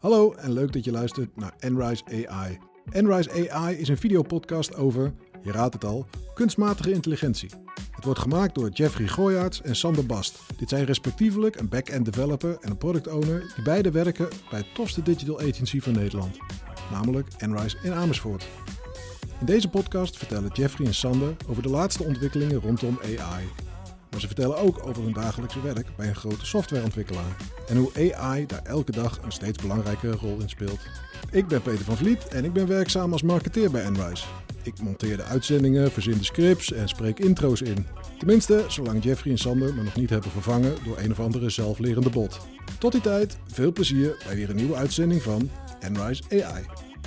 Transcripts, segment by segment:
Hallo en leuk dat je luistert naar Enrise AI. Enrise AI is een videopodcast over, je raadt het al, kunstmatige intelligentie. Het wordt gemaakt door Jeffrey Gooyaerts en Sander Bast. Dit zijn respectievelijk een back-end developer en een product owner die beide werken bij het tofste digital agency van Nederland, namelijk Enrise in Amersfoort. In deze podcast vertellen Jeffrey en Sander over de laatste ontwikkelingen rondom AI. Maar ze vertellen ook over hun dagelijkse werk bij een grote softwareontwikkelaar en hoe AI daar elke dag een steeds belangrijkere rol in speelt. Ik ben Peter van Vliet en ik ben werkzaam als marketeer bij Enrise. Ik monteer de uitzendingen, verzin de scripts en spreek intro's in. Tenminste, zolang Jeffrey en Sander me nog niet hebben vervangen door een of andere zelflerende bot. Tot die tijd, veel plezier bij weer een nieuwe uitzending van Enrise AI.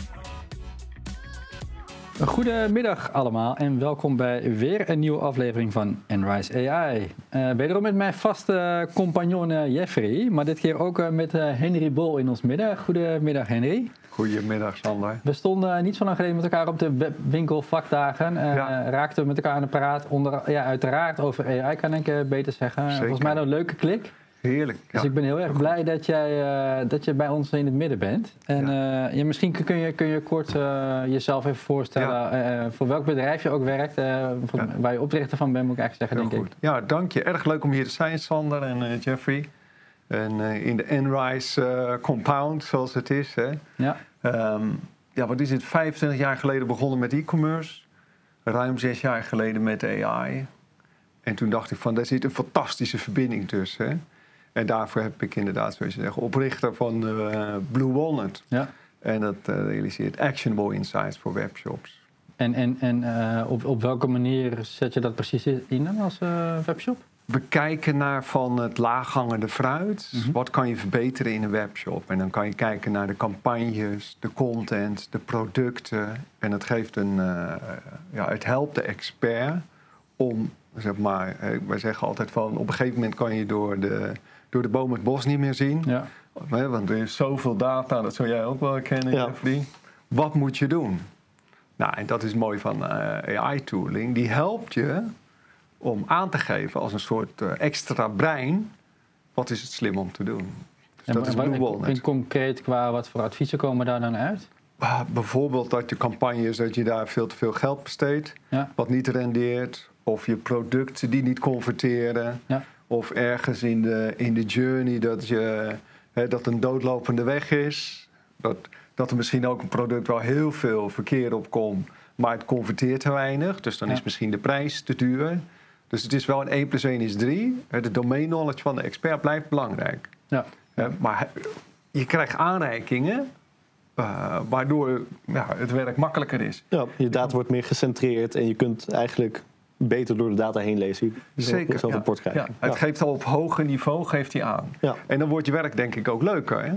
Goedemiddag allemaal en welkom bij weer een nieuwe aflevering van Enrise AI. Wederom met mijn vaste compagnon Jeffrey, maar dit keer ook met Henry Bol in ons midden. Goedemiddag Henry. Goedemiddag Sander. We stonden niet zo lang geleden met elkaar op de webwinkelvakdagen. Raakten we met elkaar aan de praat, uiteraard over AI kan ik beter zeggen. Zeker. Volgens mij een leuke klik. Heerlijk. Ja. Dus ik ben heel erg blij dat je bij ons in het midden bent. En misschien kun je kort jezelf even voorstellen voor welk bedrijf je ook werkt. Waar je oprichter van bent, moet ik eigenlijk zeggen, heel denk goed. ik. Ja, dank je. Erg leuk om hier te zijn, Sander en Jeffrey. En in de Enrise compound, zoals het is. Hè. Ja. Wat is het? 25 jaar geleden begonnen met e-commerce. Ruim 6 jaar geleden met AI. En toen dacht ik van, daar zit een fantastische verbinding tussen. Hè. En daarvoor heb ik inderdaad, zoals je zegt, oprichter van Blue Walnut. Ja. En dat realiseert actionable insights voor webshops. En op welke manier zet je dat precies in als webshop? We kijken naar van het laaghangende fruit. Mm-hmm. Wat kan je verbeteren in een webshop? En dan kan je kijken naar de campagnes, de content, de producten. En het geeft het helpt de expert om, zeg maar, wij zeggen altijd van, op een gegeven moment kan je door de boom het bos niet meer zien. Ja. Want er is zoveel data, dat zou jij ook wel herkennen, Jeffrey. Wat moet je doen? Nou, en dat is mooi van AI-tooling. Die helpt je om aan te geven als een soort extra brein, wat is het slim om te doen. Dus dat is Blue Walnut. En concreet qua wat voor adviezen komen daar dan uit? Bijvoorbeeld dat je campagnes, dat je daar veel te veel geld besteedt, wat niet rendeert, of je producten die niet converteren, of ergens in de journey dat een doodlopende weg is, dat er misschien ook een product waar heel veel verkeer op komt, maar het converteert te weinig, dus dan is misschien de prijs te duur. Dus het is wel een 1 + 1 is 3. De domain knowledge van de expert blijft belangrijk. Ja. Maar je krijgt aanreikingen waardoor het werk makkelijker is. Ja, je data wordt meer gecentreerd en je kunt eigenlijk beter door de data heen lezen. Zeker. Zelf rapport krijgen. Ja. Het geeft al op hoger niveau geeft hij aan. Ja. En dan wordt je werk denk ik ook leuker.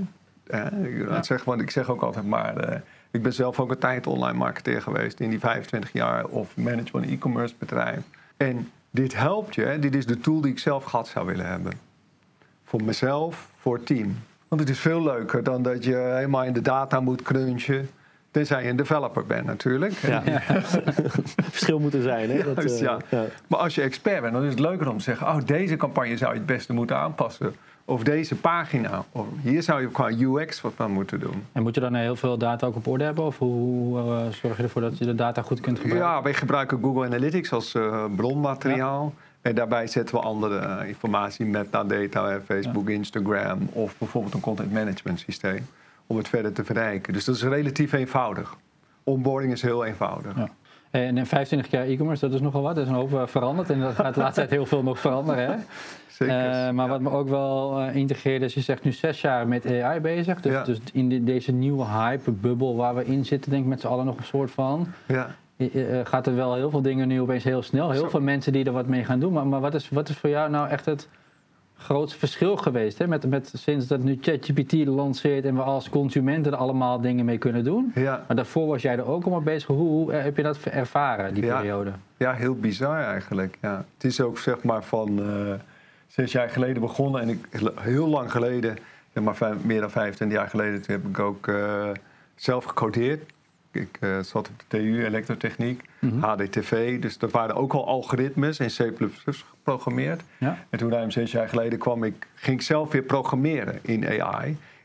Hè? Ik zeg ook altijd maar, ik ben zelf ook een tijd online marketeer geweest in die 25 jaar of manage van een e-commerce bedrijf. En dit helpt je. Hè? Dit is de tool die ik zelf gehad zou willen hebben. Voor mezelf, voor het team. Want het is veel leuker dan dat je helemaal in de data moet crunchen. Tenzij je een developer bent natuurlijk. Ja. Verschil moet er zijn. Hè? Ja. Maar als je expert bent, dan is het leuker om te zeggen, deze campagne zou je het beste moeten aanpassen. Of deze pagina. Of hier zou je qua UX wat aan moeten doen. En moet je dan heel veel data ook op orde hebben? Of hoe zorg je ervoor dat je de data goed kunt gebruiken? Ja, wij gebruiken Google Analytics als bronmateriaal. Ja. En daarbij zetten we andere informatie, metadata, Facebook, Instagram of bijvoorbeeld een content management systeem om het verder te verrijken. Dus dat is relatief eenvoudig. Onboarding is heel eenvoudig. Ja. En 25 jaar e-commerce, dat is nogal wat. Dat is een hoop veranderd en dat gaat de laatste tijd heel veel nog veranderen. Hè? Zeker. Maar wat me ook wel integreerde is, je zegt nu 6 jaar met AI bezig. Dus in deze nieuwe hype-bubbel waar we in zitten, denk ik met z'n allen nog een soort van. Ja. Gaat er wel heel veel dingen nu opeens heel snel. Heel veel mensen die er wat mee gaan doen. Maar wat is voor jou nou echt het grootste verschil geweest? Hè? Met sinds dat nu ChatGPT lanceert en we als consumenten er allemaal dingen mee kunnen doen. Ja. Maar daarvoor was jij er ook al mee bezig. Hoe heb je dat ervaren, die periode? Ja, heel bizar eigenlijk. Ja. Het is ook zeg maar van 6 jaar geleden begonnen. En heel lang geleden, meer dan 25 jaar geleden, toen heb ik ook zelf gecodeerd. Ik zat op de TU, elektrotechniek, HDTV. Dus dat waren ook al algoritmes in C++ geprogrammeerd. Ja. En toen ruim 6 jaar geleden ging ik zelf weer programmeren in AI.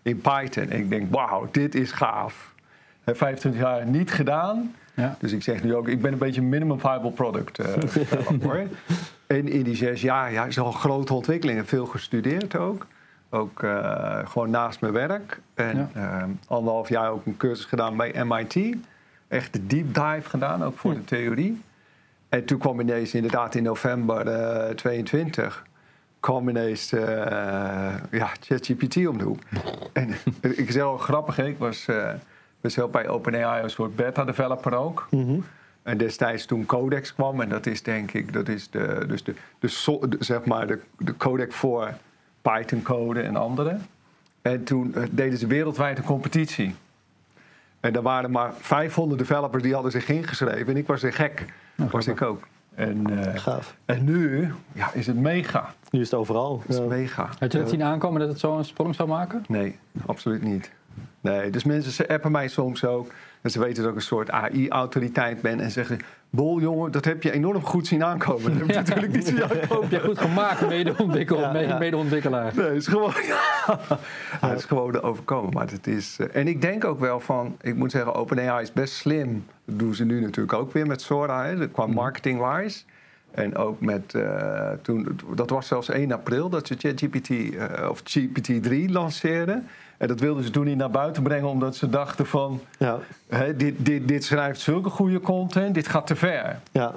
in Python. En ik denk, wauw, dit is gaaf. 25 jaar niet gedaan. Ja. Dus ik zeg nu ook, ik ben een beetje minimum viable product hoor. En in die 6 jaar is al grote ontwikkelingen. Veel gestudeerd ook. Ook gewoon naast mijn werk. En 1,5 jaar ook een cursus gedaan bij MIT. Echt de deep dive gedaan, ook voor de theorie. En toen kwam ineens inderdaad in november 22... kwam ineens ChatGPT om de hoek. En ik zeg al grappig, ik was zelf bij OpenAI een soort beta-developer ook. Mm-hmm. En destijds toen Codex kwam, en dat is denk ik, de codec voor Python-code en andere. En toen deden ze wereldwijd een competitie. En er waren maar 500 developers die hadden zich ingeschreven. En ik was er gek. Was ik ook. En nu is het mega. Nu is het overal. Het is mega. Had je dat zien aankomen dat het zo een sprong zou maken? Nee, absoluut niet. Nee, dus mensen ze appen mij soms ook. En ze weten dat ik een soort AI-autoriteit ben. En zeggen, Bol jongen, dat heb je enorm goed zien aankomen. Dat heb je natuurlijk niet zien aankomen. Heb je goed gemaakt, mede-ontwikkelaar. Nee, het is gewoon, het is gewoon de overkomen. Maar het is, en ik denk ook wel van, ik moet zeggen, OpenAI is best slim. Dat doen ze nu natuurlijk ook weer met Sora, qua marketing-wise. En ook met, toen, dat was zelfs 1 april dat ze ChatGPT of GPT-3 lanceerden. En dat wilden ze toen niet naar buiten brengen, omdat ze dachten van... dit schrijft zulke goede content, dit gaat te ver. Ja.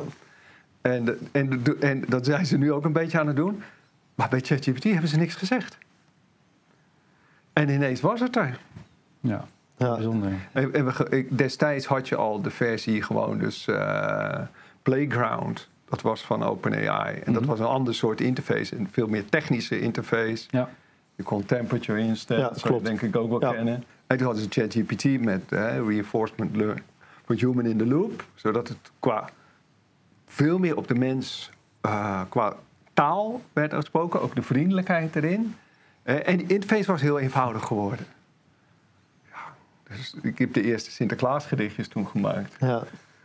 En dat zijn ze nu ook een beetje aan het doen. Maar bij ChatGPT hebben ze niks gezegd. En ineens was het er. Ja, bijzonder. Destijds had je al de versie gewoon, dus Playground... Dat was van OpenAI. En dat was een ander soort interface. Een veel meer technische interface. Ja. Je kon temperature instellen. Dat zou je denk ik ook wel kennen. En toen hadden ze ChatGPT met reinforcement learning for human in the loop. Zodat het qua veel meer op de mens qua taal werd gesproken. Ook de vriendelijkheid erin. En die interface was heel eenvoudig geworden. Ja, dus ik heb de eerste Sinterklaas gedichtjes toen gemaakt. Ja.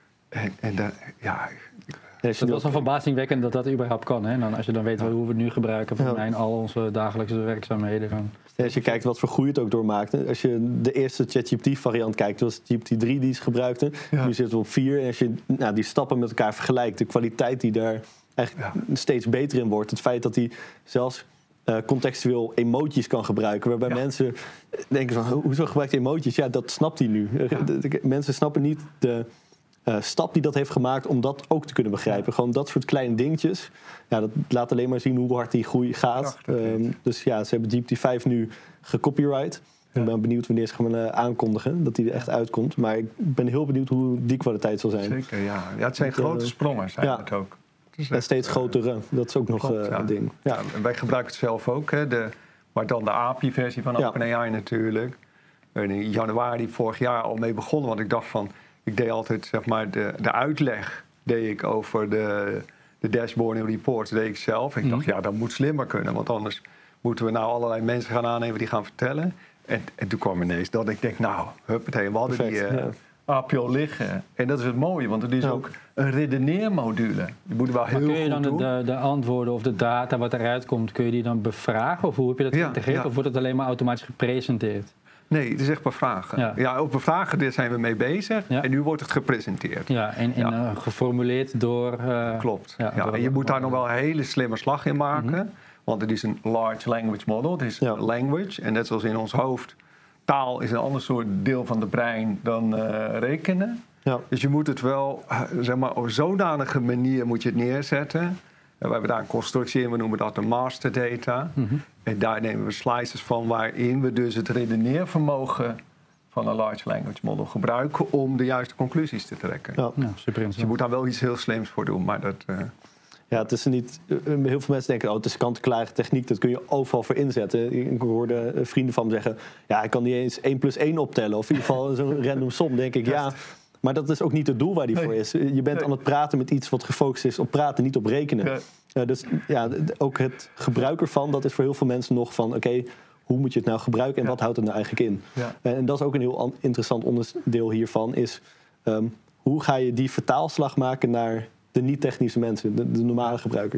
Het was al verbazingwekkend dat dat überhaupt kan. Hè? En dan, als je dan weet hoe we het nu gebruiken voor al onze dagelijkse werkzaamheden. Dan... Als je kijkt wat voor groei het ook doormaakt. Als je de eerste ChatGPT-variant kijkt, dat was GPT-3 die ze gebruikten. Ja. Nu zitten we op 4. En als je die stappen met elkaar vergelijkt, de kwaliteit die daar eigenlijk steeds beter in wordt. Het feit dat hij zelfs contextueel emojis kan gebruiken. Waarbij mensen denken van, hoezo gebruikt hij emojis? Ja, dat snapt hij nu. Ja. Mensen snappen niet de... stap die dat heeft gemaakt om dat ook te kunnen begrijpen. Gewoon dat soort kleine dingetjes. Ja, dat laat alleen maar zien hoe hard die groei gaat. Dus ja, ze hebben GPT-5 nu gecopyright. Ja. Ik ben benieuwd wanneer ze gaan aankondigen dat die er echt uitkomt. Maar ik ben heel benieuwd hoe die kwaliteit zal zijn. Zeker, ja. Het zijn grote sprongen, zijn het ook. En steeds grotere, dat is ook nog een ding. Ja. En wij gebruiken het zelf ook, hè. Maar dan de API-versie van OpenAI natuurlijk. En in januari vorig jaar al mee begonnen, want ik dacht van... Ik deed altijd, zeg maar, de uitleg deed ik over de dashboard en reports deed ik zelf. Ik dacht, dat moet slimmer kunnen, want anders moeten we nou allerlei mensen gaan aannemen die gaan vertellen. En toen kwam ineens dat ik denk, huppatee, we hadden die API al liggen. En dat is het mooie, want het is ook een redeneermodule. Je moet wel heel kun je dan de antwoorden of de data wat eruit komt, kun je die dan bevragen? Of hoe heb je dat geïntegreerd? Of wordt het alleen maar automatisch gepresenteerd? Nee, het is echt bevragen. Ja, op bevragen daar zijn we mee bezig. Ja. En nu wordt het gepresenteerd. Ja, en geformuleerd door... Klopt. En je moet daar nog wel een hele slimme slag in maken. Mm-hmm. Want het is een large language model. Het is language. En net zoals in ons hoofd... Taal is een ander soort deel van de brein dan rekenen. Ja. Dus je moet het wel, zeg maar, op zodanige manier moet je het neerzetten... We hebben daar een constructie in, we noemen dat de master data. Mm-hmm. En daar nemen we slices van waarin we dus het redeneervermogen van een large language model gebruiken om de juiste conclusies te trekken. Ja, super interessant. Dus je moet daar wel iets heel slims voor doen, maar dat... Ja, het is niet... Heel veel mensen denken, het is kant-en-klare techniek, dat kun je overal voor inzetten. Ik hoorde vrienden van me zeggen, ik kan niet eens 1 + 1 optellen. Of in ieder geval zo'n random som, denk ik, Maar dat is ook niet het doel waar die voor is. Je bent aan het praten met iets wat gefocust is op praten, niet op rekenen. Ja. Dus ook het gebruik ervan, dat is voor heel veel mensen nog van... Oké, hoe moet je het nou gebruiken en wat houdt het nou eigenlijk in? Ja. En dat is ook een heel interessant onderdeel hiervan, is... hoe ga je die vertaalslag maken naar de niet-technische mensen, de normale gebruikers?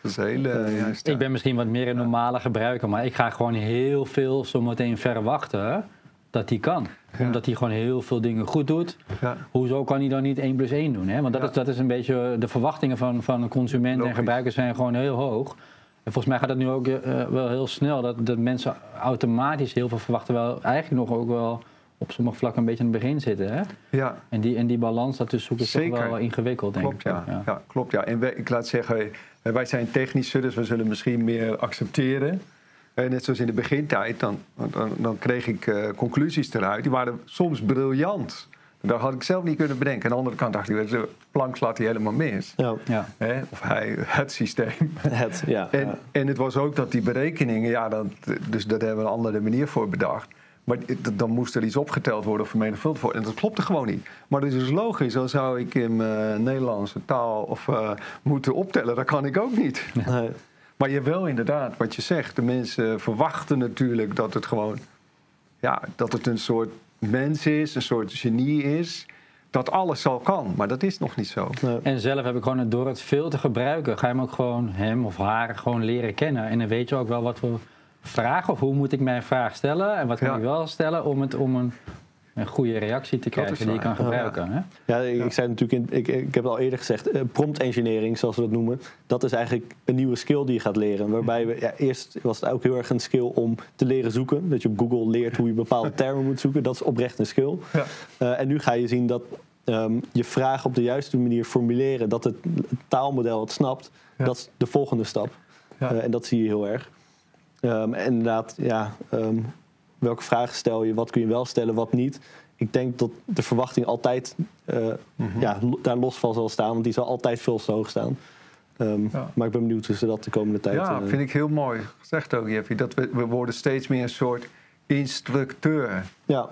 Dat is heel Ik ben misschien wat meer een normale gebruiker, maar ik ga gewoon heel veel zometeen verwachten dat hij kan. Ja. Omdat hij gewoon heel veel dingen goed doet. Ja. Hoezo kan hij dan niet 1 + 1 doen? Hè? Want dat is een beetje de verwachtingen van consumenten en gebruikers zijn gewoon heel hoog. En volgens mij gaat het nu ook wel heel snel dat mensen automatisch heel veel verwachten. Wel eigenlijk nog ook wel op sommige vlakken een beetje aan het begin zitten. Hè? Ja. En die balans dat dus zoeken is toch wel ingewikkeld, denk ik. Ja, klopt. Ja. En ik laat zeggen, wij zijn technischer, dus we zullen misschien meer accepteren. Net zoals in de begintijd, dan kreeg ik conclusies eruit. Die waren soms briljant. Dat had ik zelf niet kunnen bedenken. Aan de andere kant dacht ik, de plank slaat hij helemaal mis. Ja. Of het systeem. En het was ook dat die berekeningen, dus daar hebben we een andere manier voor bedacht. Maar dan moest er iets opgeteld worden of vermenigvuldigd worden. En dat klopte gewoon niet. Maar dat is dus logisch. Dan zou ik in mijn Nederlandse taal moeten optellen. Dat kan ik ook niet. Nee. Maar je wel inderdaad, wat je zegt. De mensen verwachten natuurlijk dat het gewoon... Ja, dat het een soort mens is, een soort genie is. Dat alles al kan, maar dat is nog niet zo. Nee. En zelf heb ik gewoon door het veel te gebruiken... ga je hem ook gewoon, hem of haar, gewoon leren kennen. En dan weet je ook wel wat voor vraag... of hoe moet ik mijn vraag stellen... en wat kan ik wel stellen om een goede reactie te krijgen die je kan gebruiken. Hè? Ja, ik zei natuurlijk, ik heb het al eerder gezegd, prompt engineering, zoals we dat noemen, dat is eigenlijk een nieuwe skill die je gaat leren. Waarbij eerst was het ook heel erg een skill om te leren zoeken. Dat je op Google leert hoe je bepaalde termen moet zoeken. Dat is oprecht een skill. Ja. En nu ga je zien dat je vraag op de juiste manier formuleren, dat het taalmodel het snapt, dat is de volgende stap. Ja. En dat zie je heel erg. En inderdaad, welke vragen stel je, wat kun je wel stellen, wat niet. Ik denk dat de verwachting altijd daar los van zal staan, want die zal altijd veel te hoog staan. Maar ik ben benieuwd hoe ze dat de komende tijd... Ja, vind ik heel mooi gezegd ook, Jeffy. Dat we worden steeds meer een soort instructeur. Ja.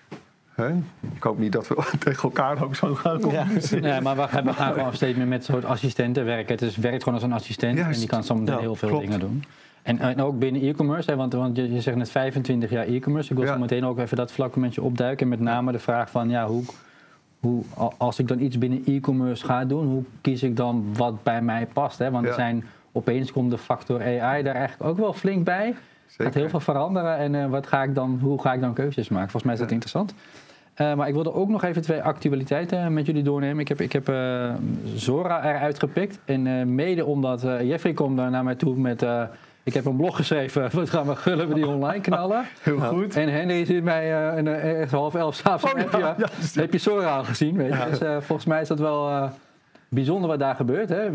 Ik hoop niet dat we tegen elkaar ook zo gaan communiceren. Nee, maar we gaan gewoon steeds meer met soort assistenten werken. Het werkt gewoon als een assistent en die kan soms heel veel dingen doen. En ook binnen e-commerce, want je zegt net 25 jaar e-commerce. Ik wil zo meteen ook even dat vlak met je opduiken. En met name de vraag van, hoe als ik dan iets binnen e-commerce ga doen, hoe kies ik dan wat bij mij past? Hè? Want opeens komt de factor AI daar eigenlijk ook wel flink bij. Er gaat heel veel veranderen en hoe ga ik dan keuzes maken? Volgens mij is dat interessant. Maar ik wilde ook nog even 2 actualiteiten met jullie doornemen. Ik heb Zora eruit gepikt. En mede omdat Jeffrey komt naar mij toe met... ik heb een blog geschreven, zullen we die online knallen? Heel goed. En Henry zit mij echt 10:30 s'avonds. Heb je Zora al gezien? Weet je? Dus volgens mij is dat wel bijzonder wat daar gebeurt. Hè?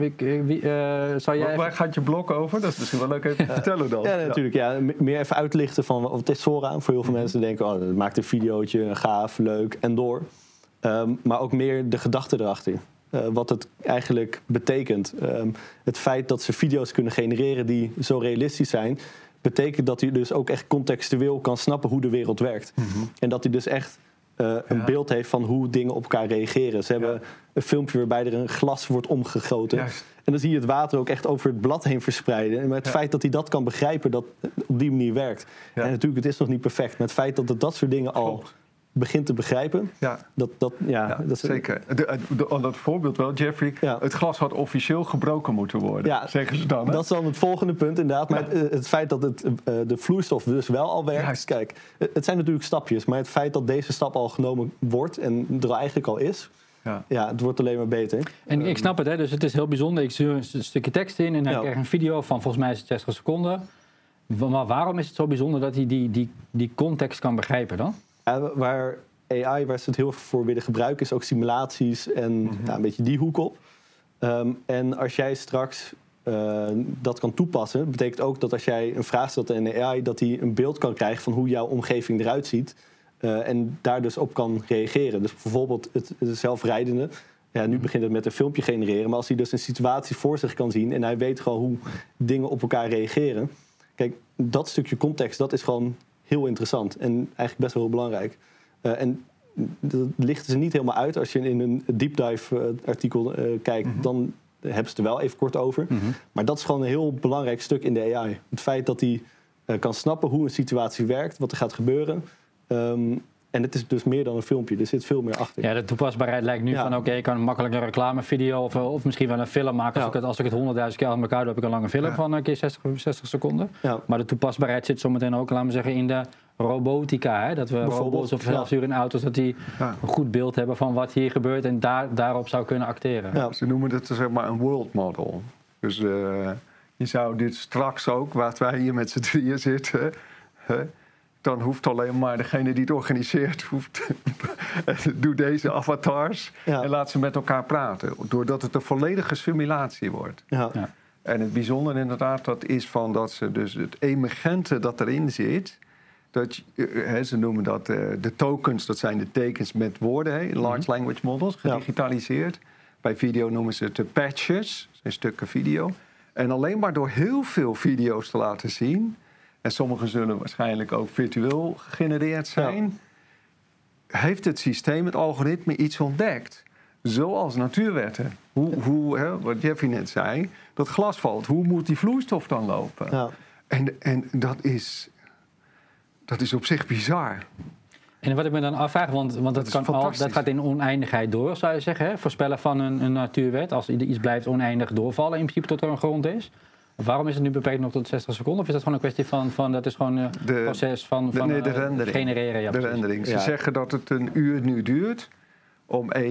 Waar gaat je blog over? Dat is misschien wel leuk even te vertellen dan. Ja, natuurlijk. Ja. Meer even uitlichten van wat is Zora. Voor heel veel mensen denken, dat maakt een videootje gaaf, leuk en door. Maar ook meer de gedachte erachter. Wat het eigenlijk betekent. Het feit dat ze video's kunnen genereren die zo realistisch zijn, betekent dat hij dus ook echt contextueel kan snappen hoe de wereld werkt. Mm-hmm. En dat hij dus echt een beeld heeft van hoe dingen op elkaar reageren. Ze hebben een filmpje waarbij er een glas wordt omgegoten. Juist. En dan zie je het water ook echt over het blad heen verspreiden. En met het feit dat hij dat kan begrijpen, dat het op die manier werkt. Ja. En natuurlijk, het is nog niet perfect. Maar het feit dat het dat soort dingen al begint te begrijpen. Ja. Dat zeker. Dat voorbeeld wel, Jeffrey. Ja. Het glas had officieel gebroken moeten worden, zeggen ze dan. Hè? Dat is dan het volgende punt, inderdaad. Maar het feit dat de vloeistof dus wel al werkt. Juist. Kijk, het zijn natuurlijk stapjes. Maar het feit dat deze stap al genomen wordt en er eigenlijk al is. Ja, het wordt alleen maar beter. En ik snap het, hè? Dus het is heel bijzonder. Ik stuur een stukje tekst in en dan krijg ik een video van volgens mij is het 60 seconden. Maar waarom is het zo bijzonder dat hij die context kan begrijpen dan? Waar AI, waar ze het heel veel voor willen gebruiken, is ook simulaties en een beetje die hoek op. En als jij straks dat kan toepassen, betekent ook dat als jij een vraag stelt aan AI, dat hij een beeld kan krijgen van hoe jouw omgeving eruit ziet. En daar dus op kan reageren. Dus bijvoorbeeld het zelfrijdende. Ja, nu begint het met een filmpje genereren. Maar als hij dus een situatie voor zich kan zien en hij weet gewoon hoe dingen op elkaar reageren. Kijk, dat stukje context, dat is gewoon heel interessant. En eigenlijk best wel heel belangrijk. En dat lichten ze niet helemaal uit. Als je in een deep dive artikel kijkt, dan hebben ze het er wel even kort over. Maar dat is gewoon een heel belangrijk stuk in de AI. Het feit dat hij kan snappen hoe een situatie werkt, wat er gaat gebeuren. En het is dus meer dan een filmpje. Er zit veel meer achter. Ja, de toepasbaarheid lijkt nu van... oké, ik kan makkelijk een reclamevideo of misschien wel een film maken. Als ik het 100.000 keer aan elkaar doe, heb ik een lange film van een keer 60 seconden. Ja. Maar de toepasbaarheid zit zometeen ook, laten we zeggen, in de robotica. Hè? Dat we robots of zelfsturende auto's, dat die een goed beeld hebben van wat hier gebeurt en daarop zou kunnen acteren. Ja, ze noemen het zeg maar een world model. Dus je zou dit straks ook, waar wij hier met z'n drieën zitten... dan hoeft alleen maar degene die het organiseert... doe deze avatars en laat ze met elkaar praten. Doordat het een volledige simulatie wordt. Ja. Ja. En het bijzondere inderdaad, dat is van dat ze dus het emergente dat erin zit... ze noemen dat de tokens, dat zijn de tekens met woorden, large language models, gedigitaliseerd. Ja. Bij video noemen ze het de patches, dat zijn stukken video. En alleen maar door heel veel video's te laten zien... en sommige zullen waarschijnlijk ook virtueel gegenereerd zijn... heeft het systeem, het algoritme, iets ontdekt. Zoals natuurwetten. Wat Jeffrey net zei, dat glas valt. Hoe moet die vloeistof dan lopen? Ja. En dat is op zich bizar. En wat ik me dan afvraag, want dat gaat in oneindigheid door, zou je zeggen. Hè? Voorspellen van een natuurwet, als iets blijft oneindig doorvallen... in principe tot er een grond is... Waarom is het nu beperkt nog tot 60 seconden? Of is dat gewoon een kwestie van dat is gewoon het proces van de rendering. Genereren? Ja, de rendering. Ze zeggen dat het een uur nu duurt om 1,5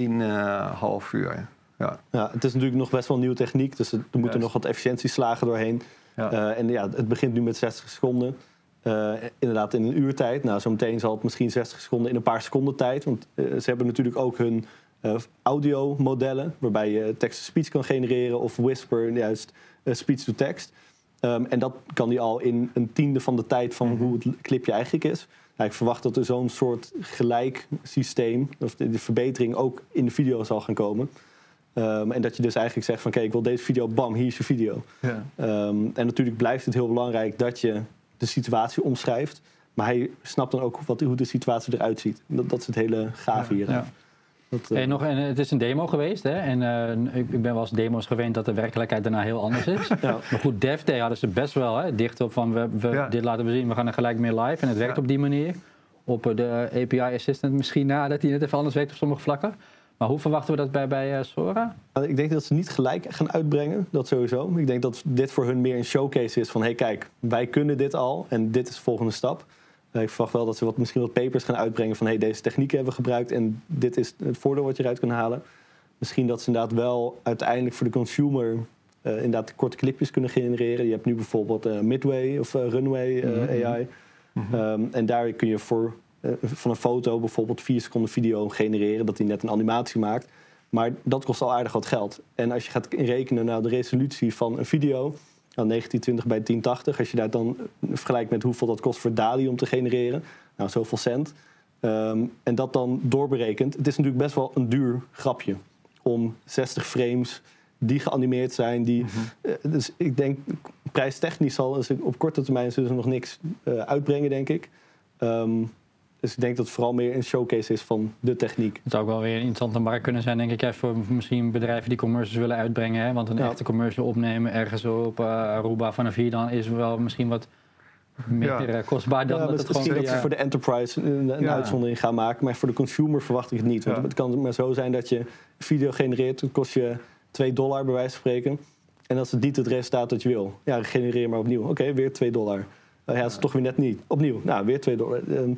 uur. Ja. Ja, het is natuurlijk nog best wel een nieuwe techniek, dus er moeten nog wat efficiëntieslagen doorheen. Ja. Het begint nu met 60 seconden. Inderdaad in een uurtijd. Nou, zometeen zal het misschien 60 seconden in een paar seconden tijd. Want ze hebben natuurlijk ook hun audiomodellen, waarbij je text-to-speech kan genereren of whisper, juist speech-to-text. En dat kan die al in een tiende van de tijd van hoe het clipje eigenlijk is. Nou, ik verwacht dat er zo'n soort gelijk systeem, of de verbetering ook in de video zal gaan komen. En dat je dus eigenlijk zegt van kijk, ik wil deze video, bam, hier is je video. Ja. En natuurlijk blijft het heel belangrijk dat je de situatie omschrijft. Maar hij snapt dan ook hoe de situatie eruit ziet. Dat is het hele gave hier. Ja. En het is een demo geweest, hè? En ik ben wel eens demo's gewend dat de werkelijkheid daarna heel anders is. Ja. Maar goed, Dev Day hadden ze best wel dicht op van dit laten we zien, we gaan er gelijk mee live. En het werkt op die manier. Op de API Assistant misschien dat hij net even anders werkt op sommige vlakken. Maar hoe verwachten we dat bij Sora? Ik denk dat ze niet gelijk gaan uitbrengen, dat sowieso. Ik denk dat dit voor hun meer een showcase is van hey kijk, wij kunnen dit al en dit is de volgende stap. Ik verwacht wel dat ze misschien wat papers gaan uitbrengen van hey, deze technieken hebben we gebruikt en dit is het voordeel wat je eruit kan halen. Misschien dat ze inderdaad wel uiteindelijk voor de consumer inderdaad korte clipjes kunnen genereren. Je hebt nu bijvoorbeeld Midway of Runway AI. En daar kun je van een foto bijvoorbeeld 4 seconden video genereren, dat hij net een animatie maakt. Maar dat kost al aardig wat geld. En als je gaat rekenen naar de resolutie van een video, 1920 bij 1080, als je daar dan vergelijkt met hoeveel dat kost voor DALL-E om te genereren, nou zoveel cent. En dat dan doorberekent. Het is natuurlijk best wel een duur grapje om 60 frames die geanimeerd zijn. Dus ik denk, prijstechnisch op korte termijn zullen ze nog niks uitbrengen, denk ik. Dus ik denk dat het vooral meer een showcase is van de techniek. Het zou ook wel weer een interessante markt kunnen zijn, denk ik, voor misschien bedrijven die commercials willen uitbrengen. Hè? Want een echte commercial opnemen ergens op Aruba vanaf hier dan is wel misschien wat meer kostbaar dan dat het gewoon... Misschien dat ze voor de enterprise een uitzondering gaan maken, maar voor de consumer verwacht ik het niet. Want het kan maar zo zijn dat je video genereert, dat kost je $2 bij wijze van spreken. En als het niet het resultaat dat je wil, genereer maar opnieuw. Oké, weer $2. Dat is toch weer net niet. Opnieuw, weer $2.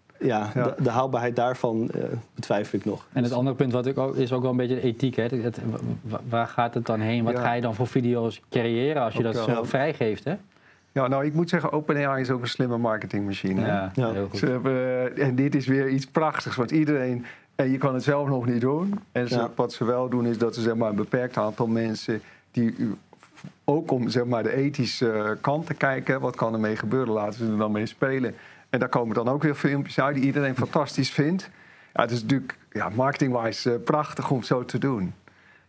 De haalbaarheid daarvan betwijfel ik nog. En het andere punt is ook wel een beetje de ethiek. Hè? Waar gaat het dan heen? Wat ga je dan voor video's creëren als je dat zo vrijgeeft? Hè? Ja, nou, ik moet zeggen, OpenAI is ook een slimme marketingmachine. Ja, heel goed. En dit is weer iets prachtigs, want iedereen... En je kan het zelf nog niet doen. En wat ze wel doen is dat ze zeg maar, een beperkt aantal mensen... die ook om zeg maar, de ethische kant te kijken... wat kan er mee gebeuren, laten ze er dan mee spelen... En daar komen dan ook weer filmpjes uit die iedereen fantastisch vindt. Ja, het is natuurlijk marketingwise prachtig om zo te doen.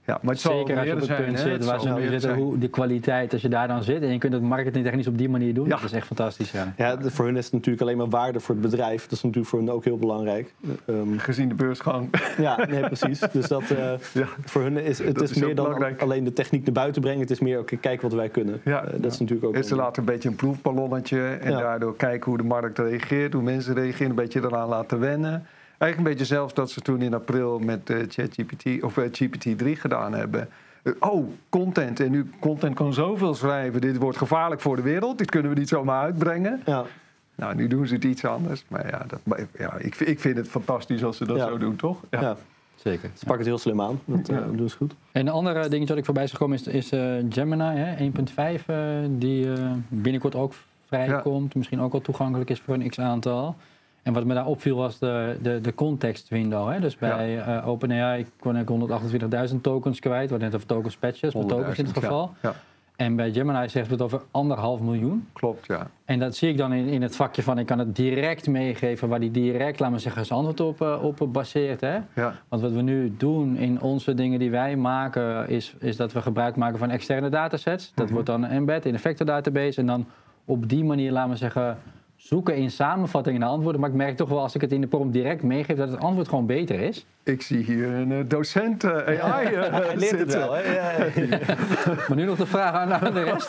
Ja, maar het zeker als je op het punt zit waar ze nu zitten, hoe de kwaliteit, als je daar dan zit en je kunt het marketingtechnisch op die manier doen, dat is echt fantastisch. Ja, voor hun is het natuurlijk alleen maar waarde voor het bedrijf. Dat is natuurlijk voor hun ook heel belangrijk. Gezien de beursgang. Ja, nee, precies. Dus dat voor hun is het is meer dan alleen de techniek naar buiten brengen. Het is meer ook kijk wat wij kunnen. Ja, dat is natuurlijk ook. Ze laten een beetje een proefballonnetje en daardoor kijken hoe de markt reageert, hoe mensen reageren, een beetje eraan laten wennen. Eigenlijk een beetje zelfs dat ze toen in april met ChatGPT of GPT-3 gedaan hebben. Content. En nu content kan zoveel schrijven. Dit wordt gevaarlijk voor de wereld. Dit kunnen we niet zomaar uitbrengen. Ja. Nou, nu doen ze het iets anders. Maar ik vind het fantastisch als ze dat zo doen, toch? Ja. Zeker. Ze pakken het heel slim aan. Dat doen ze goed. En een andere dingetje dat ik voorbij zag komen is Gemini 1.5. Die binnenkort ook vrijkomt. Misschien ook al toegankelijk is voor een x-aantal. En wat me daar opviel was de context window. Hè? Dus bij OpenAI kon ik 128.000 tokens kwijt. Wat net over tokens patches, maar tokens in het geval. Ja. En bij Gemini zegt het over 1,5 miljoen. Klopt, ja. En dat zie ik dan in het vakje van ik kan het direct meegeven waar die direct, laat maar zeggen, zijn antwoord op baseert. Hè? Ja. Want wat we nu doen in onze dingen die wij maken is dat we gebruik maken van externe datasets. Dat wordt dan embed in de vector database en dan op die manier, laat maar zeggen, zoeken in samenvattingen naar antwoorden. Maar ik merk toch wel als ik het in de prompt direct meegeef dat het antwoord gewoon beter is. Ik zie hier een docent AI leert het wel, hè? Ja. Maar nu nog de vraag aan de rest.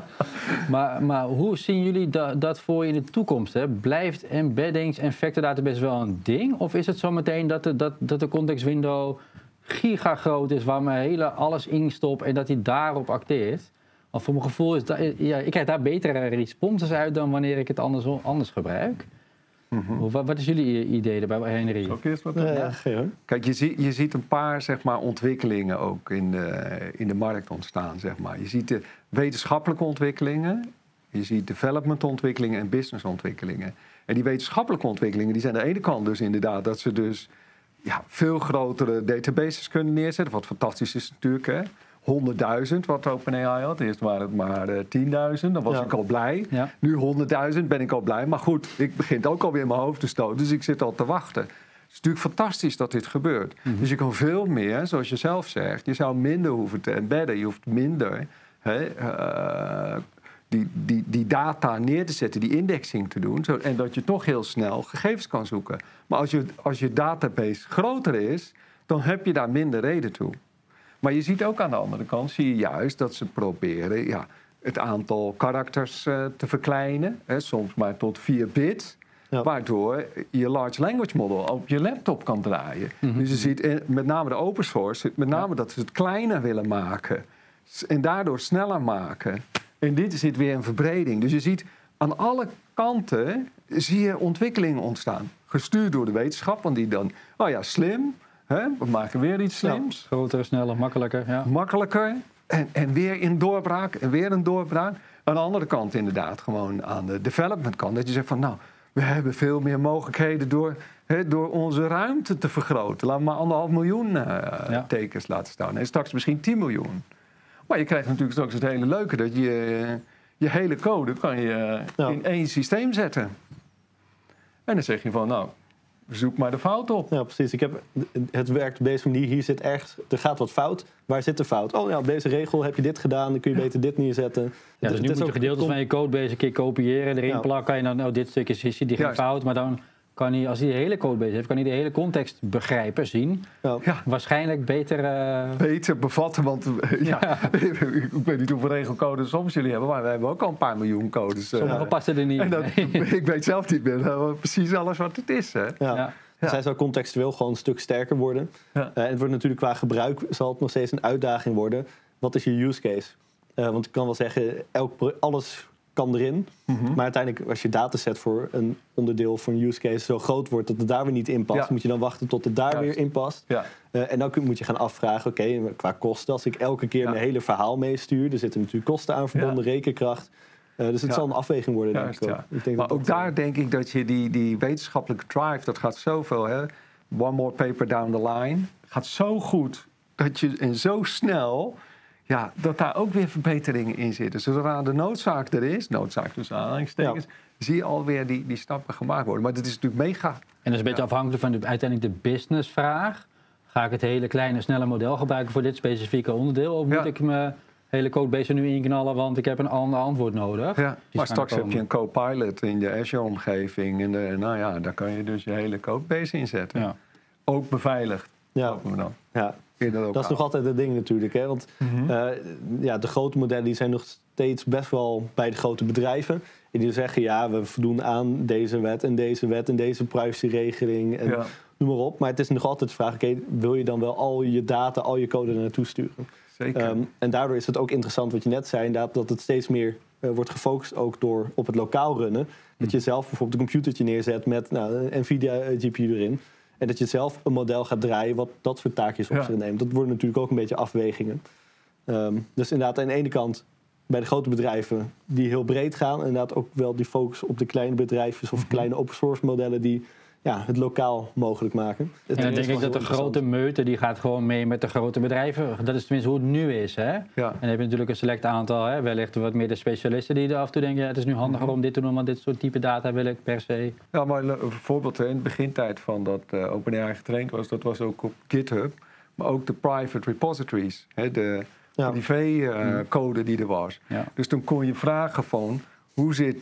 maar hoe zien jullie dat voor in de toekomst? Hè? Blijft embeddings en vector database wel een ding? Of is het zo meteen dat de context window gigagroot is waar mijn alles in stop en dat hij daarop acteert? Want voor mijn gevoel is ik krijg daar betere responses uit dan wanneer ik het anders gebruik. Mm-hmm. Wat is jullie idee erbij, Henry? Kijk, je ziet een paar ontwikkelingen ook in de markt ontstaan. Zeg maar. Je ziet de wetenschappelijke ontwikkelingen, je ziet developmentontwikkelingen en businessontwikkelingen. En die wetenschappelijke ontwikkelingen die zijn aan de ene kant dus inderdaad dat ze dus veel grotere databases kunnen neerzetten. Wat fantastisch is natuurlijk, hè. 100.000 wat OpenAI had. Eerst waren het maar 10.000. Dan was ik al blij. Ja. Nu 100.000 ben ik al blij. Maar goed, ik begint ook alweer in mijn hoofd te stoten. Dus ik zit al te wachten. Het is natuurlijk fantastisch dat dit gebeurt. Mm-hmm. Dus je kan veel meer, zoals je zelf zegt. Je zou minder hoeven te embedden. Je hoeft minder die data neer te zetten. Die indexing te doen. En dat je toch heel snel gegevens kan zoeken. Maar als je database groter is, dan heb je daar minder reden toe. Maar je ziet ook aan de andere kant, zie je juist dat ze proberen het aantal karakters te verkleinen. Soms maar tot 4 bit. Ja. Waardoor je large language model op je laptop kan draaien. Mm-hmm. Dus je ziet met name de open source, met name dat ze het kleiner willen maken. En daardoor sneller maken. En dit zit weer een verbreding. Dus je ziet aan alle kanten zie je ontwikkelingen ontstaan. Gestuurd door de wetenschap, want die dan, slim. We maken weer iets slims. Ja, groter, sneller, makkelijker. Ja. Makkelijker. En weer een doorbraak. En weer een doorbraak. Aan de andere kant inderdaad gewoon aan de development kant. Dat je zegt van we hebben veel meer mogelijkheden door onze ruimte te vergroten. Laat maar 1,5 miljoen tekens laten staan. En straks misschien 10 miljoen. Maar je krijgt natuurlijk straks het hele leuke. Dat je hele code kan je in één systeem zetten. En dan zeg je van zoek maar de fout op. Ja, precies. Het werkt op deze manier. Hier zit er gaat wat fout. Waar zit de fout? Op deze regel heb je dit gedaan. Dan kun je beter dit neerzetten. Ja, dus nu moet je gedeeltes van je codebase een keer kopiëren. Erin plakken. En dan, dit stuk is die geen fout. Maar dan kan hij, als hij de hele codebase heeft, kan hij de hele context begrijpen, zien. Ja. Waarschijnlijk beter bevatten. Want ik weet niet hoeveel regelcodes soms jullie hebben. Maar wij hebben ook al een paar miljoen codes. Sommige passen er niet. Ik weet zelf niet meer precies alles wat het is. Hè? Ja. Zij zou contextueel gewoon een stuk sterker worden. Ja. En het wordt natuurlijk qua gebruik zal het nog steeds een uitdaging worden. Wat is je use case? Want ik kan wel zeggen, alles kan erin. Mm-hmm. Maar uiteindelijk, als je dataset voor een onderdeel van een use case zo groot wordt dat het daar weer niet in past, moet je dan wachten tot het daar weer in past. Ja. En dan moet je gaan afvragen, qua kosten, als ik elke keer mijn hele verhaal meestuur, er zitten natuurlijk kosten aan verbonden, rekenkracht. Dus het zal een afweging worden, denk ik ook. Ik denk maar ook daar denk ik dat je die wetenschappelijke drive, dat gaat zoveel, one more paper down the line, gaat zo goed dat je en zo snel, dat daar ook weer verbeteringen in zitten. Zodra de noodzaak er is, noodzaak tussen aanhalingstekens, zie je alweer die stappen gemaakt worden. Maar dat is natuurlijk mega. En dat is een beetje afhankelijk van uiteindelijk de businessvraag. Ga ik het hele kleine, snelle model gebruiken voor dit specifieke onderdeel? Of moet ik mijn hele codebase er nu inknallen, want ik heb een ander antwoord nodig? Ja, maar straks heb je een Copilot in je Azure-omgeving. En daar kan je dus je hele codebase inzetten. Ja. Ook beveiligd. Ja. Dat is nog altijd het ding natuurlijk. Hè? Want de grote modellen die zijn nog steeds best wel bij de grote bedrijven. En die zeggen, we voldoen aan deze wet en deze privacyregeling. En noem maar op. Maar het is nog altijd de vraag, wil je dan wel al je data, al je code er naartoe sturen? Zeker. En daardoor is het ook interessant wat je net zei, inderdaad, dat het steeds meer wordt gefocust ook door op het lokaal runnen. Dat je zelf bijvoorbeeld een computertje neerzet met een NVIDIA GPU erin. En dat je zelf een model gaat draaien wat dat soort taakjes op zich neemt. Dat worden natuurlijk ook een beetje afwegingen. Dus inderdaad, aan de ene kant bij de grote bedrijven die heel breed gaan. Inderdaad ook wel die focus op de kleine bedrijfjes of kleine open source modellen die het lokaal mogelijk maken. En dan denk ik dat de grote meute die gaat gewoon mee met de grote bedrijven. Dat is tenminste hoe het nu is. Hè? Ja. En dan heb je natuurlijk een select aantal, wellicht wat meer de specialisten die er af en toe denken, het is nu handiger om dit te doen, want dit soort type data wil ik per se. Ja, maar een voorbeeld in de begintijd van dat OpenAI getraind was, dat was ook op GitHub, maar ook de private repositories, de privé-code die er was. Ja. Dus toen kon je vragen van, hoe zit,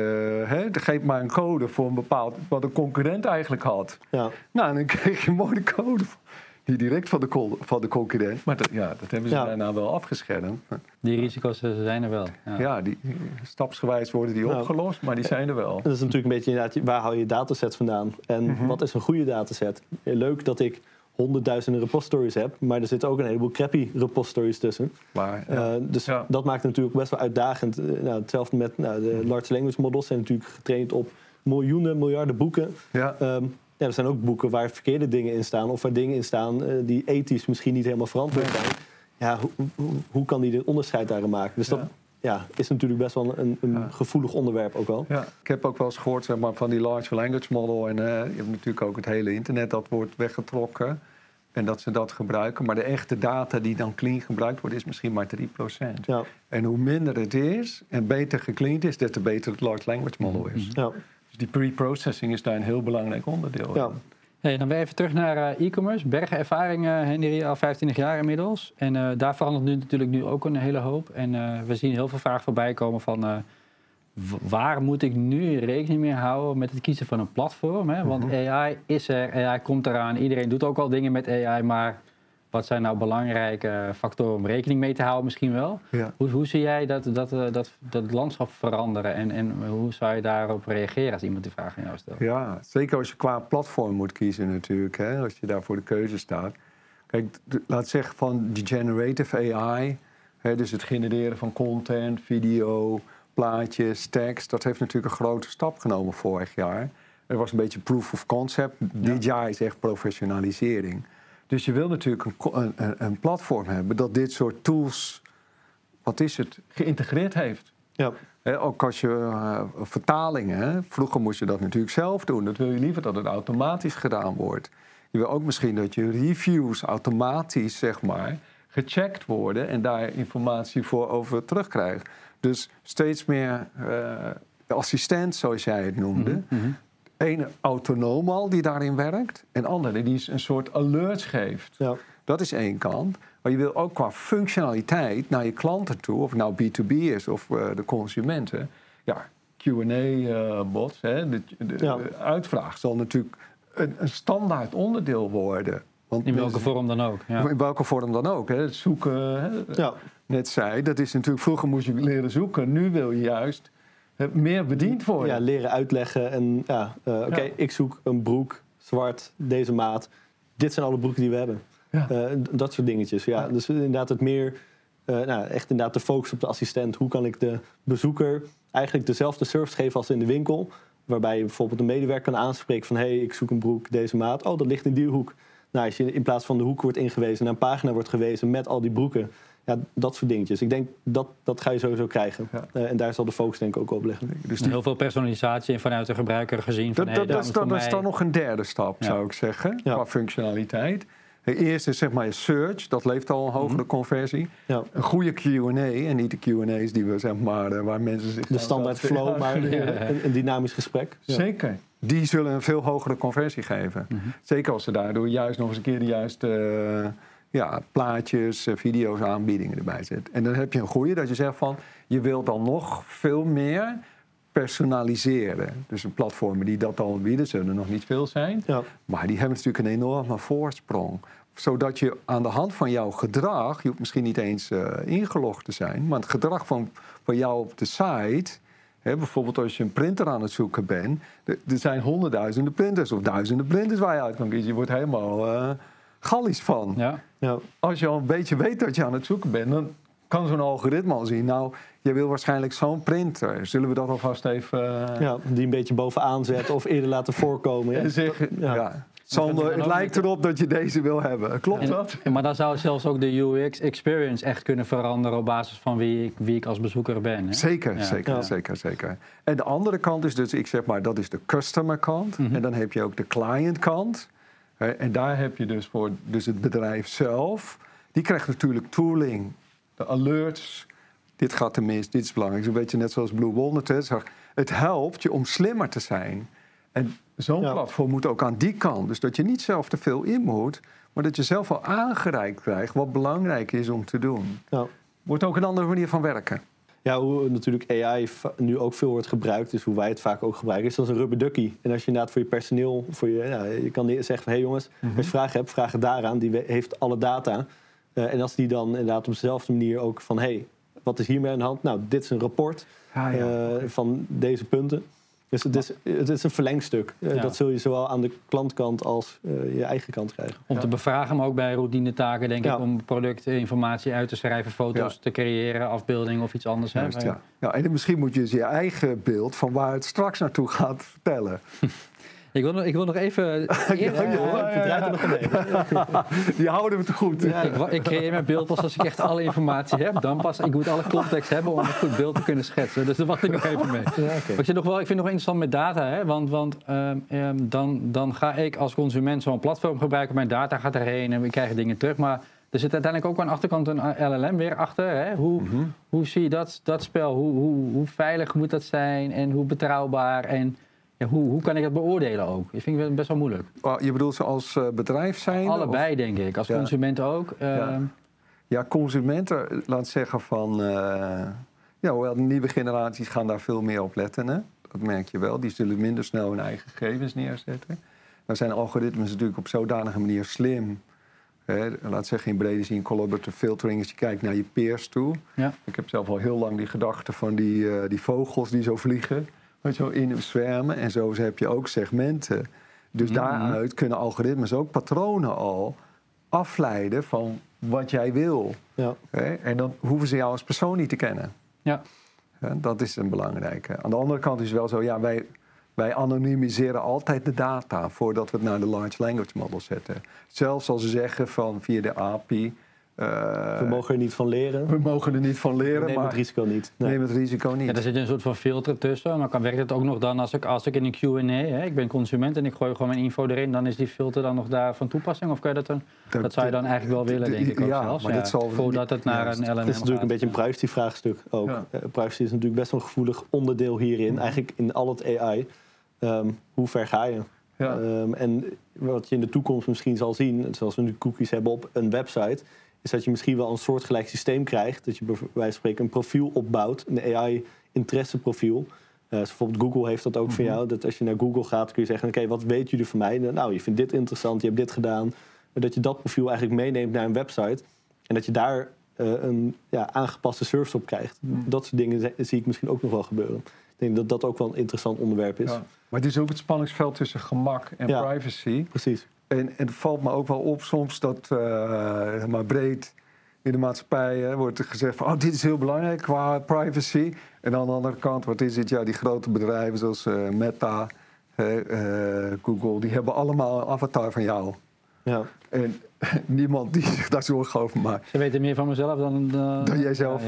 geef maar een code voor een bepaald, wat een concurrent eigenlijk had. Ja. Nou, dan kreeg je een mooie code die direct van de concurrent. Maar dat hebben ze daarna wel afgeschermd. Die risico's zijn er wel. Ja, stapsgewijs worden die opgelost, maar die zijn er wel. Dat is natuurlijk een beetje inderdaad, waar haal je dataset vandaan? En wat is een goede dataset? Leuk dat ik 100.000 repositories heb, maar er zitten ook een heleboel crappy repositories tussen. Dus dat maakt het natuurlijk best wel uitdagend. Hetzelfde met de large language models zijn natuurlijk getraind op miljarden boeken. Ja. Er zijn ook boeken waar verkeerde dingen in staan of waar dingen in staan die ethisch misschien niet helemaal verantwoord zijn. Ja, hoe kan die dit onderscheid daarin maken? Dus dat is natuurlijk best wel een gevoelig onderwerp ook wel. Ja. Ik heb ook wel eens gehoord van die large language model. En je hebt natuurlijk ook het hele internet dat wordt weggetrokken. En dat ze dat gebruiken. Maar de echte data die dan clean gebruikt wordt, is misschien maar 3%. Ja. En hoe minder het is en beter gecleaned is, des te beter het large language model is. Ja. Dus die pre-processing is daar een heel belangrijk onderdeel. Ja. Hey, dan weer even terug naar e-commerce. Bergen ervaring, Henry, al 25 jaar inmiddels. En daar verandert nu natuurlijk ook een hele hoop. En we zien heel veel vragen voorbij komen van waar moet ik nu rekening mee houden met het kiezen van een platform? Hè? Want AI is er, AI komt eraan. Iedereen doet ook al dingen met AI, maar wat zijn nou belangrijke factoren om rekening mee te houden misschien wel? Ja. Hoe zie jij dat landschap veranderen en hoe zou je daarop reageren als iemand die vraag aan jou stelt? Ja, zeker als je qua platform moet kiezen natuurlijk, hè, als je daar voor de keuze staat. Kijk, laat zeggen van die generative AI, hè, dus het genereren van content, video, plaatjes, tekst, dat heeft natuurlijk een grote stap genomen vorig jaar. Er was een beetje proof of concept. Dit jaar is echt professionalisering. Dus je wil natuurlijk een platform hebben dat dit soort tools, geïntegreerd heeft. Ja. Ook als je vertalingen, vroeger moest je dat natuurlijk zelf doen. Dat wil je liever dat het automatisch gedaan wordt. Je wil ook misschien dat je reviews automatisch, gecheckt worden en daar informatie voor over terugkrijgt. Dus steeds meer assistent, zoals jij het noemde. Eén autonoom al die daarin werkt. En andere die een soort alerts geeft. Ja. Dat is één kant. Maar je wil ook qua functionaliteit naar je klanten toe. Of het nou B2B is of de consumenten. Ja, Q&A-bots. De uitvraag zal natuurlijk een standaard onderdeel worden. Want in welke vorm dan ook. Ja. In welke vorm dan ook. Het zoeken, net zei. Dat is natuurlijk, vroeger moest je leren zoeken. Nu wil je juist meer bediend worden. Ja, leren uitleggen. En ik zoek een broek, zwart, deze maat. Dit zijn alle broeken die we hebben. Ja. Dat soort dingetjes. Ja. Dus inderdaad het meer, echt inderdaad de focus op de assistent. Hoe kan ik de bezoeker eigenlijk dezelfde service geven als in de winkel? Waarbij je bijvoorbeeld een medewerker kan aanspreken van ik zoek een broek, deze maat. Oh, dat ligt in die hoek. Nou, als je in plaats van de hoek wordt ingewezen naar een pagina wordt gewezen met al die broeken. Ja, dat soort dingetjes. Ik denk dat ga je sowieso krijgen. Ja. En daar zal de focus denk ik ook op liggen. Dus heel veel personalisatie vanuit de gebruiker gezien. Van, dat is dan nog een derde stap, zou ik zeggen, qua functionaliteit. Eerst is je search, dat levert al een hogere conversie. Ja. Een goede Q&A, en niet de Q&A's die we waar mensen zich... De standaard flow, maar een dynamisch gesprek. Ja. Zeker. die zullen een veel hogere conversie geven. Mm-hmm. Zeker als ze daardoor juist nog eens een keer de juiste plaatjes, video's, aanbiedingen erbij zetten. En dan heb je een goeie dat je zegt van, je wilt dan nog veel meer personaliseren. Dus een platformen die dat al bieden, zullen nog niet veel zijn. Ja. Maar die hebben natuurlijk een enorme voorsprong. Zodat je aan de hand van jouw gedrag, je hoeft misschien niet eens ingelogd te zijn, maar het gedrag van jou op de site, bijvoorbeeld als je een printer aan het zoeken bent, er zijn honderdduizenden printers of duizenden printers waar je uit kan kiezen. Je wordt helemaal gallisch van. Ja. Ja. Als je al een beetje weet dat je aan het zoeken bent, dan kan zo'n algoritme al zien, nou, je wil waarschijnlijk zo'n printer. Zullen we dat alvast even... die een beetje bovenaan zetten of eerder laten voorkomen. Ja. Sander, het lijkt erop dat je deze wil hebben. Klopt dat? Maar dan zou zelfs ook de UX-experience echt kunnen veranderen op basis van wie ik als bezoeker ben. Hè? Zeker. En de andere kant is dus, ik zeg maar, dat is de customer kant. Mm-hmm. En dan heb je ook de client kant. En daar heb je dus voor het bedrijf zelf. Die krijgt natuurlijk tooling, de alerts. Dit gaat te mis, dit is belangrijk. Zo'n beetje net zoals Blue Walnut. Het helpt je om slimmer te zijn. En zo'n platform moet ook aan die kant. Dus dat je niet zelf te veel in moet, maar dat je zelf al aangereikt krijgt wat belangrijk is om te doen. Ja. Wordt ook een andere manier van werken. Ja, hoe natuurlijk AI nu ook veel wordt gebruikt, dus hoe wij het vaak ook gebruiken, is als een rubber ducky. En als je inderdaad voor je personeel, je kan zeggen van, hé jongens, als je vragen hebt, vraag het daaraan. Die heeft alle data. En als die dan inderdaad op dezelfde manier ook van, hé, wat is hiermee aan de hand? Nou, dit is een rapport van deze punten. Dus het is een verlengstuk. Dat zul je zowel aan de klantkant als je eigen kant krijgen. Om te bevragen, maar ook bij routinetaken, denk ik, om productinformatie uit te schrijven, foto's te creëren, afbeeldingen of iets anders. Juist, en misschien moet je dus je eigen beeld van waar het straks naartoe gaat vertellen. Ik wil nog even... Die houden we te goed. Ik creëer mijn beeld pas als ik echt alle informatie heb. Dan pas, ik moet alle context hebben om een goed beeld te kunnen schetsen. Dus daar wacht ik nog even mee. Ik vind het nog interessant met data. Hè? Want dan ga ik als consument zo'n platform gebruiken. Mijn data gaat erheen en we krijgen dingen terug. Maar er zit uiteindelijk ook aan de achterkant een LLM weer achter. Hè? Hoe zie je dat spel? Hoe veilig moet dat zijn? En hoe betrouwbaar? En hoe kan ik dat beoordelen ook? Ik vind het best wel moeilijk. Je bedoelt ze als bedrijf zijn? Allebei, denk ik. Als consument ook. Consumenten, laat zeggen van... hoewel de nieuwe generaties gaan daar veel meer op letten. Hè? Dat merk je wel. Die zullen minder snel hun eigen gegevens neerzetten. Dan zijn algoritmes natuurlijk op zodanige manier slim. Laat zeggen in brede zin collaborative filtering. Als je kijkt naar je peers toe. Ja. Ik heb zelf al heel lang die gedachte van die vogels die zo vliegen. Zo in zwermen. En zo heb je ook segmenten. Dus daaruit kunnen algoritmes ook patronen al afleiden van wat jij wil. Ja. En dan hoeven ze jou als persoon niet te kennen. Ja. Dat is een belangrijke. Aan de andere kant is het wel zo, wij anonimiseren altijd de data voordat we het naar de large language model zetten. Zelfs als ze zeggen van via de API... we mogen er niet van leren. We mogen er niet van leren, neem het risico niet. Neem het risico niet. Ja, er zit een soort van filter tussen. Maar werkt het ook nog dan als ik in een Q&A... ik ben consument en ik gooi gewoon mijn info erin... dan is die filter dan nog daar van toepassing? Of kan je dat dan... Dat zou je dan eigenlijk wel willen, denk ik ook zelfs. Maar voordat het naar een LLM gaat. Het is natuurlijk een beetje een privacy-vraagstuk ook. Ja. Privacy is natuurlijk best wel een gevoelig onderdeel hierin. Eigenlijk in al het AI. Hoe ver ga je? Ja. En wat je in de toekomst misschien zal zien... zoals we nu cookies hebben op een website... is dat je misschien wel een soortgelijk systeem krijgt. Dat je bij wijze van spreken een profiel opbouwt. Een AI-interesseprofiel. Bijvoorbeeld Google heeft dat ook van jou. Dat als je naar Google gaat kun je zeggen... oké, wat weten jullie van mij? Nou, je vindt dit interessant, je hebt dit gedaan. Dat je dat profiel eigenlijk meeneemt naar een website. En dat je daar een aangepaste service op krijgt. Dat soort dingen zie ik misschien ook nog wel gebeuren. Ik denk dat dat ook wel een interessant onderwerp is. Ja. Maar het is ook het spanningsveld tussen gemak en privacy. Precies. En het valt me ook wel op soms dat maar breed in de maatschappij wordt er gezegd van... dit is heel belangrijk qua privacy. En aan de andere kant, wat is het? Ja, die grote bedrijven zoals Meta, Google... die hebben allemaal een avatar van jou. Ja. En niemand die zich daar zorgen over maakt. Ze weten meer van mezelf dan jijzelf.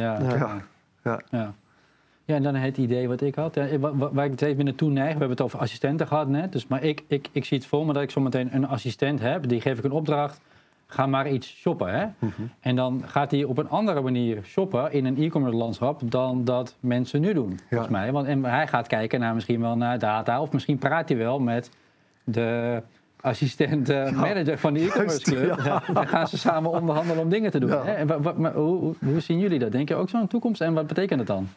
Ja, en dan het idee wat ik had. Waar ik steeds meer naartoe neig. We hebben het over assistenten gehad net. Dus, maar ik zie het voor me dat ik zometeen een assistent heb. Die geef ik een opdracht. ga maar iets shoppen. Hè? En dan gaat hij op een andere manier shoppen in een e-commerce landschap dan dat mensen nu doen, volgens mij. En hij gaat kijken misschien wel naar data, of misschien praat hij wel met de assistent manager van de e-commerce club. En gaan ze samen onderhandelen om dingen te doen. Hè? En hoe zien jullie dat? Denk je ook zo'n toekomst? En wat betekent het dan?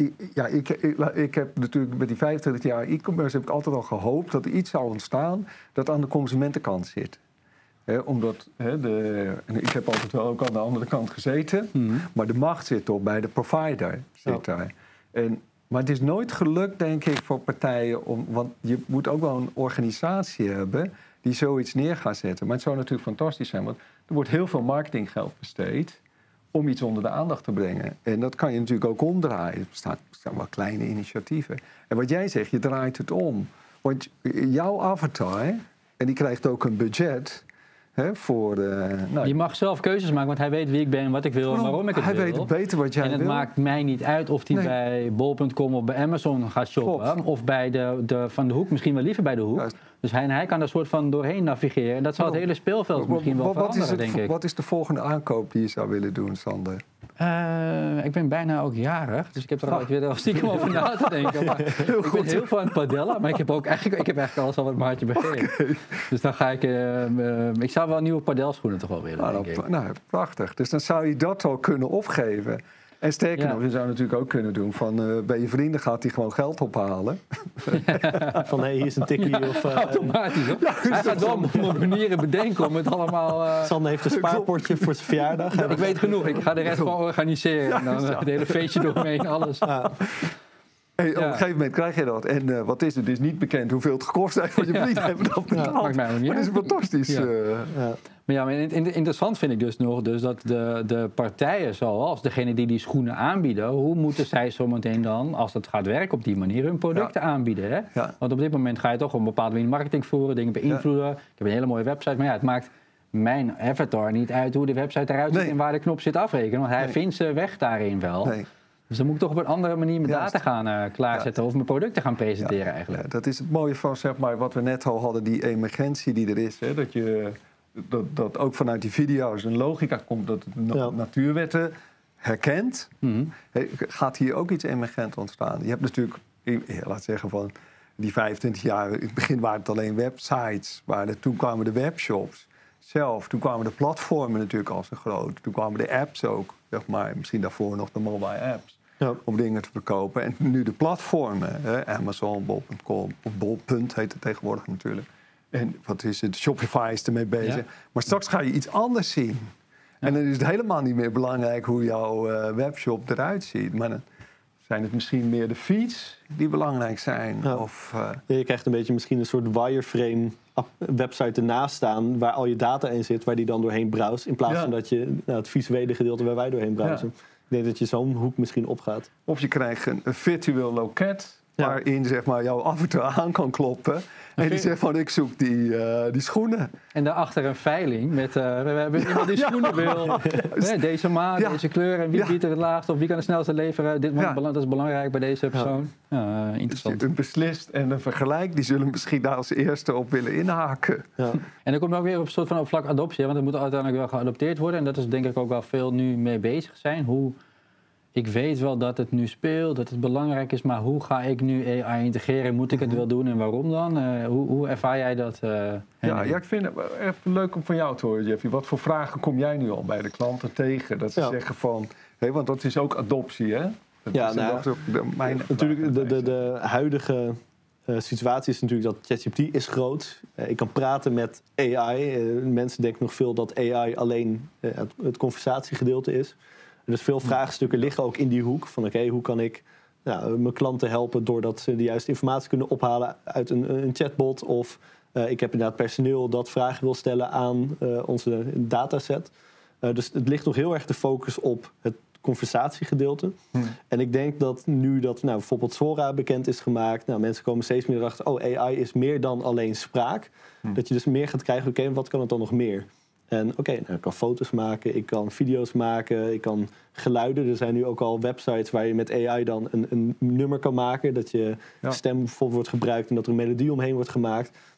Ik heb natuurlijk met die 25 jaar e-commerce heb ik altijd al gehoopt dat er iets zou ontstaan dat aan de consumentenkant zit. Omdat ik heb altijd wel ook aan de andere kant gezeten, maar de macht zit toch bij de provider. Daar. Maar het is nooit gelukt, denk ik, voor partijen want je moet ook wel een organisatie hebben die zoiets neer gaat zetten. Maar het zou natuurlijk fantastisch zijn, want er wordt heel veel marketinggeld besteed om iets onder de aandacht te brengen. En dat kan je natuurlijk ook omdraaien. Er staan wel kleine initiatieven. En wat jij zegt, je draait het om. Want jouw avatar, en die krijgt ook een budget voor... je mag zelf keuzes maken, want hij weet wie ik ben, wat ik wil en waarom ik het wil. Hij weet beter wat jij wil. En het maakt mij niet uit of hij bij bol.com of bij Amazon gaat shoppen. Klopt. Of bij de Van de Hoek, misschien wel liever bij de Hoek. Juist. Dus hij kan er soort van doorheen navigeren. En dat zal het hele speelveld misschien wel veranderen, denk ik. Wat is de volgende aankoop die je zou willen doen, Sander? Ik ben bijna ook jarig, dus ik heb er al weer stiekem over na te denken. Maar ik ben heel veel aan het padellen, maar ik heb eigenlijk alles al wat maatje begrepen. Okay. Dus dan ga ik zou wel nieuwe padelschoenen toch wel willen, denk ik. Nou, prachtig. Dus dan zou je dat al kunnen opgeven. En sterker nog, je zou natuurlijk ook kunnen doen van bij je vrienden gaat hij gewoon geld ophalen. Van hier is een tikkie of... automatisch, hoor. Hij gaat wel manieren bedenken om het allemaal... Sander heeft een spaarpotje voor zijn verjaardag. Ik weet genoeg, ik ga de rest gewoon organiseren. En dan het hele feestje doorheen, alles. Ja. Hey, op een gegeven moment krijg je dat. En wat is het? Het is niet bekend hoeveel het gekost heeft. Want je vrienden hebben dat betaald. Maakt mij ook niet. Maar dat is fantastisch. Maar interessant vind ik dus nog dat de partijen zoals degene die schoenen aanbieden, hoe moeten zij zometeen dan, als het gaat werken op die manier, hun producten aanbieden? Hè? Ja. Want op dit moment ga je toch op een bepaalde manier marketing voeren, dingen beïnvloeden. Ik heb een hele mooie website, maar het maakt mijn avatar niet uit hoe de website eruit ziet en waar de knop zit afrekenen. Want hij vindt zijn weg daarin wel. Nee. Dus dan moet ik toch op een andere manier mijn data gaan klaarzetten of mijn producten gaan presenteren eigenlijk. Ja, dat is het mooie van wat we net al hadden, die emergentie die er is. Hè? Dat ook vanuit die video's een logica komt dat het natuurwetten herkent. Gaat hier ook iets emergent ontstaan. Je hebt natuurlijk, laat zeggen van die 25 jaar, in het begin waren het alleen websites, toen kwamen de webshops zelf, toen kwamen de platformen natuurlijk als een groot, toen kwamen de apps ook, misschien daarvoor nog de mobile apps. Ja. Om dingen te verkopen. En nu de platformen. Amazon, bol.com, of bol.punt heet het tegenwoordig natuurlijk. En wat is het? Shopify is ermee bezig. Ja. Maar straks ga je iets anders zien. Ja. En dan is het helemaal niet meer belangrijk hoe jouw webshop eruit ziet. Maar dan zijn het misschien meer de feeds die belangrijk zijn. Ja. Of, je krijgt een beetje misschien een soort wireframe website ernaast staan waar al je data in zit, waar die dan doorheen browst. In plaats van dat je het visuele gedeelte waar wij doorheen browsen. Ja. Ik denk dat je zo'n hoek misschien opgaat. Of je krijgt een virtueel loket waarin jouw avatar aan kan kloppen. En die zegt van ik zoek die schoenen. En daarachter een veiling met we hebben iemand die schoenen wil. Deze maat, deze kleur en wie biedt er het laagst of wie kan het snelste leveren. Dat is belangrijk bij deze persoon. Ja, interessant. Dus een beslist en een vergelijk, die zullen misschien daar als eerste op willen inhaken. Ja. En dan kom je ook weer op een soort van vlak adoptie. Want het moet uiteindelijk wel geadopteerd worden. En dat is denk ik ook wel veel nu mee bezig zijn. Ik weet wel dat het nu speelt, dat het belangrijk is, maar hoe ga ik nu AI integreren? Moet ik het wel doen en waarom dan? Hoe ervaar jij dat? Ik vind het even leuk om van jou te horen, Jeffrey. Wat voor vragen kom jij nu al bij de klanten tegen? Dat ze zeggen van, want dat is ook adoptie, hè? Natuurlijk de huidige situatie is natuurlijk dat ChatGPT is groot. Ik kan praten met AI. Mensen denken nog veel dat AI alleen het conversatiegedeelte is. Dus veel vraagstukken liggen ook in die hoek. Van hoe kan ik mijn klanten helpen doordat ze de juiste informatie kunnen ophalen uit een chatbot. Of ik heb inderdaad personeel dat vragen wil stellen aan onze dataset. Dus het ligt nog heel erg de focus op het conversatiegedeelte. En ik denk dat nu dat bijvoorbeeld Sora bekend is gemaakt. Mensen komen steeds meer erachter, AI is meer dan alleen spraak. Dat je dus meer gaat krijgen, wat kan het dan nog meer? En ik kan foto's maken, ik kan video's maken, ik kan geluiden. Er zijn nu ook al websites waar je met AI dan een nummer kan maken. Dat je stem bijvoorbeeld wordt gebruikt en dat er een melodie omheen wordt gemaakt. Dus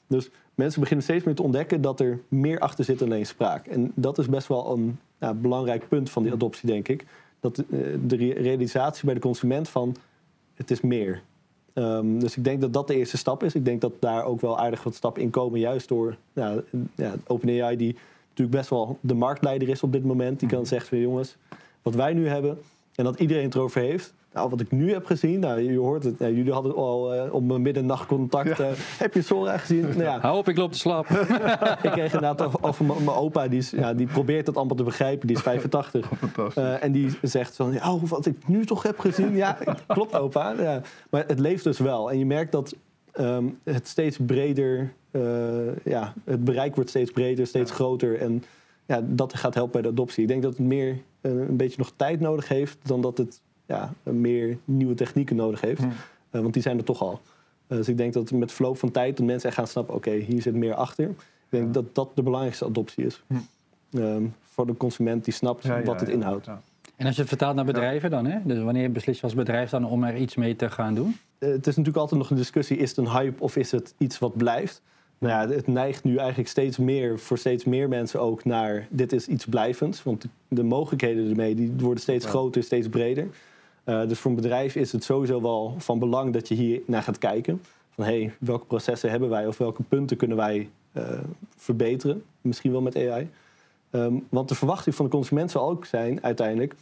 mensen beginnen steeds meer te ontdekken dat er meer achter zit dan alleen spraak. En dat is best wel een belangrijk punt van die adoptie, denk ik. Dat de realisatie bij de consument van het is meer. Dus ik denk dat dat de eerste stap is. Ik denk dat daar ook wel aardig wat stappen in komen, juist door OpenAI, die natuurlijk best wel de marktleider is op dit moment. Die kan zeggen van jongens, wat wij nu hebben en dat iedereen het erover heeft. Nou, wat ik nu heb gezien, je hoort het. Jullie hadden al op mijn middernacht contact. Heb je Sora gezien? Nou, hou op, ik loop te slaap. Ik kreeg inderdaad over mijn opa. Die probeert het allemaal te begrijpen. Die is 85. En die zegt van, wat ik nu toch heb gezien. Ja, klopt opa. Ja. Maar het leeft dus wel. En je merkt dat het steeds breder... het bereik wordt steeds breder, steeds groter. En dat gaat helpen bij de adoptie. Ik denk dat het meer een beetje nog tijd nodig heeft dan dat het meer nieuwe technieken nodig heeft. Want die zijn er toch al. Dus ik denk dat met verloop van tijd de mensen echt gaan snappen, oké, hier zit meer achter. Ik denk dat dat de belangrijkste adoptie is. Voor de consument die snapt wat het inhoudt. Ja. En als je het vertaalt naar bedrijven dan, hè? Dus wanneer beslis je als bedrijf dan om er iets mee te gaan doen? Het is natuurlijk altijd nog een discussie, is het een hype of is het iets wat blijft? Nou ja, het neigt nu eigenlijk steeds meer, voor steeds meer mensen ook, naar dit is iets blijvends. Want de mogelijkheden ermee die worden steeds groter, steeds breder. Dus voor een bedrijf is het sowieso wel van belang dat je hier naar gaat kijken. Van welke processen hebben wij of welke punten kunnen wij verbeteren? Misschien wel met AI. Want de verwachting van de consument zal ook zijn uiteindelijk...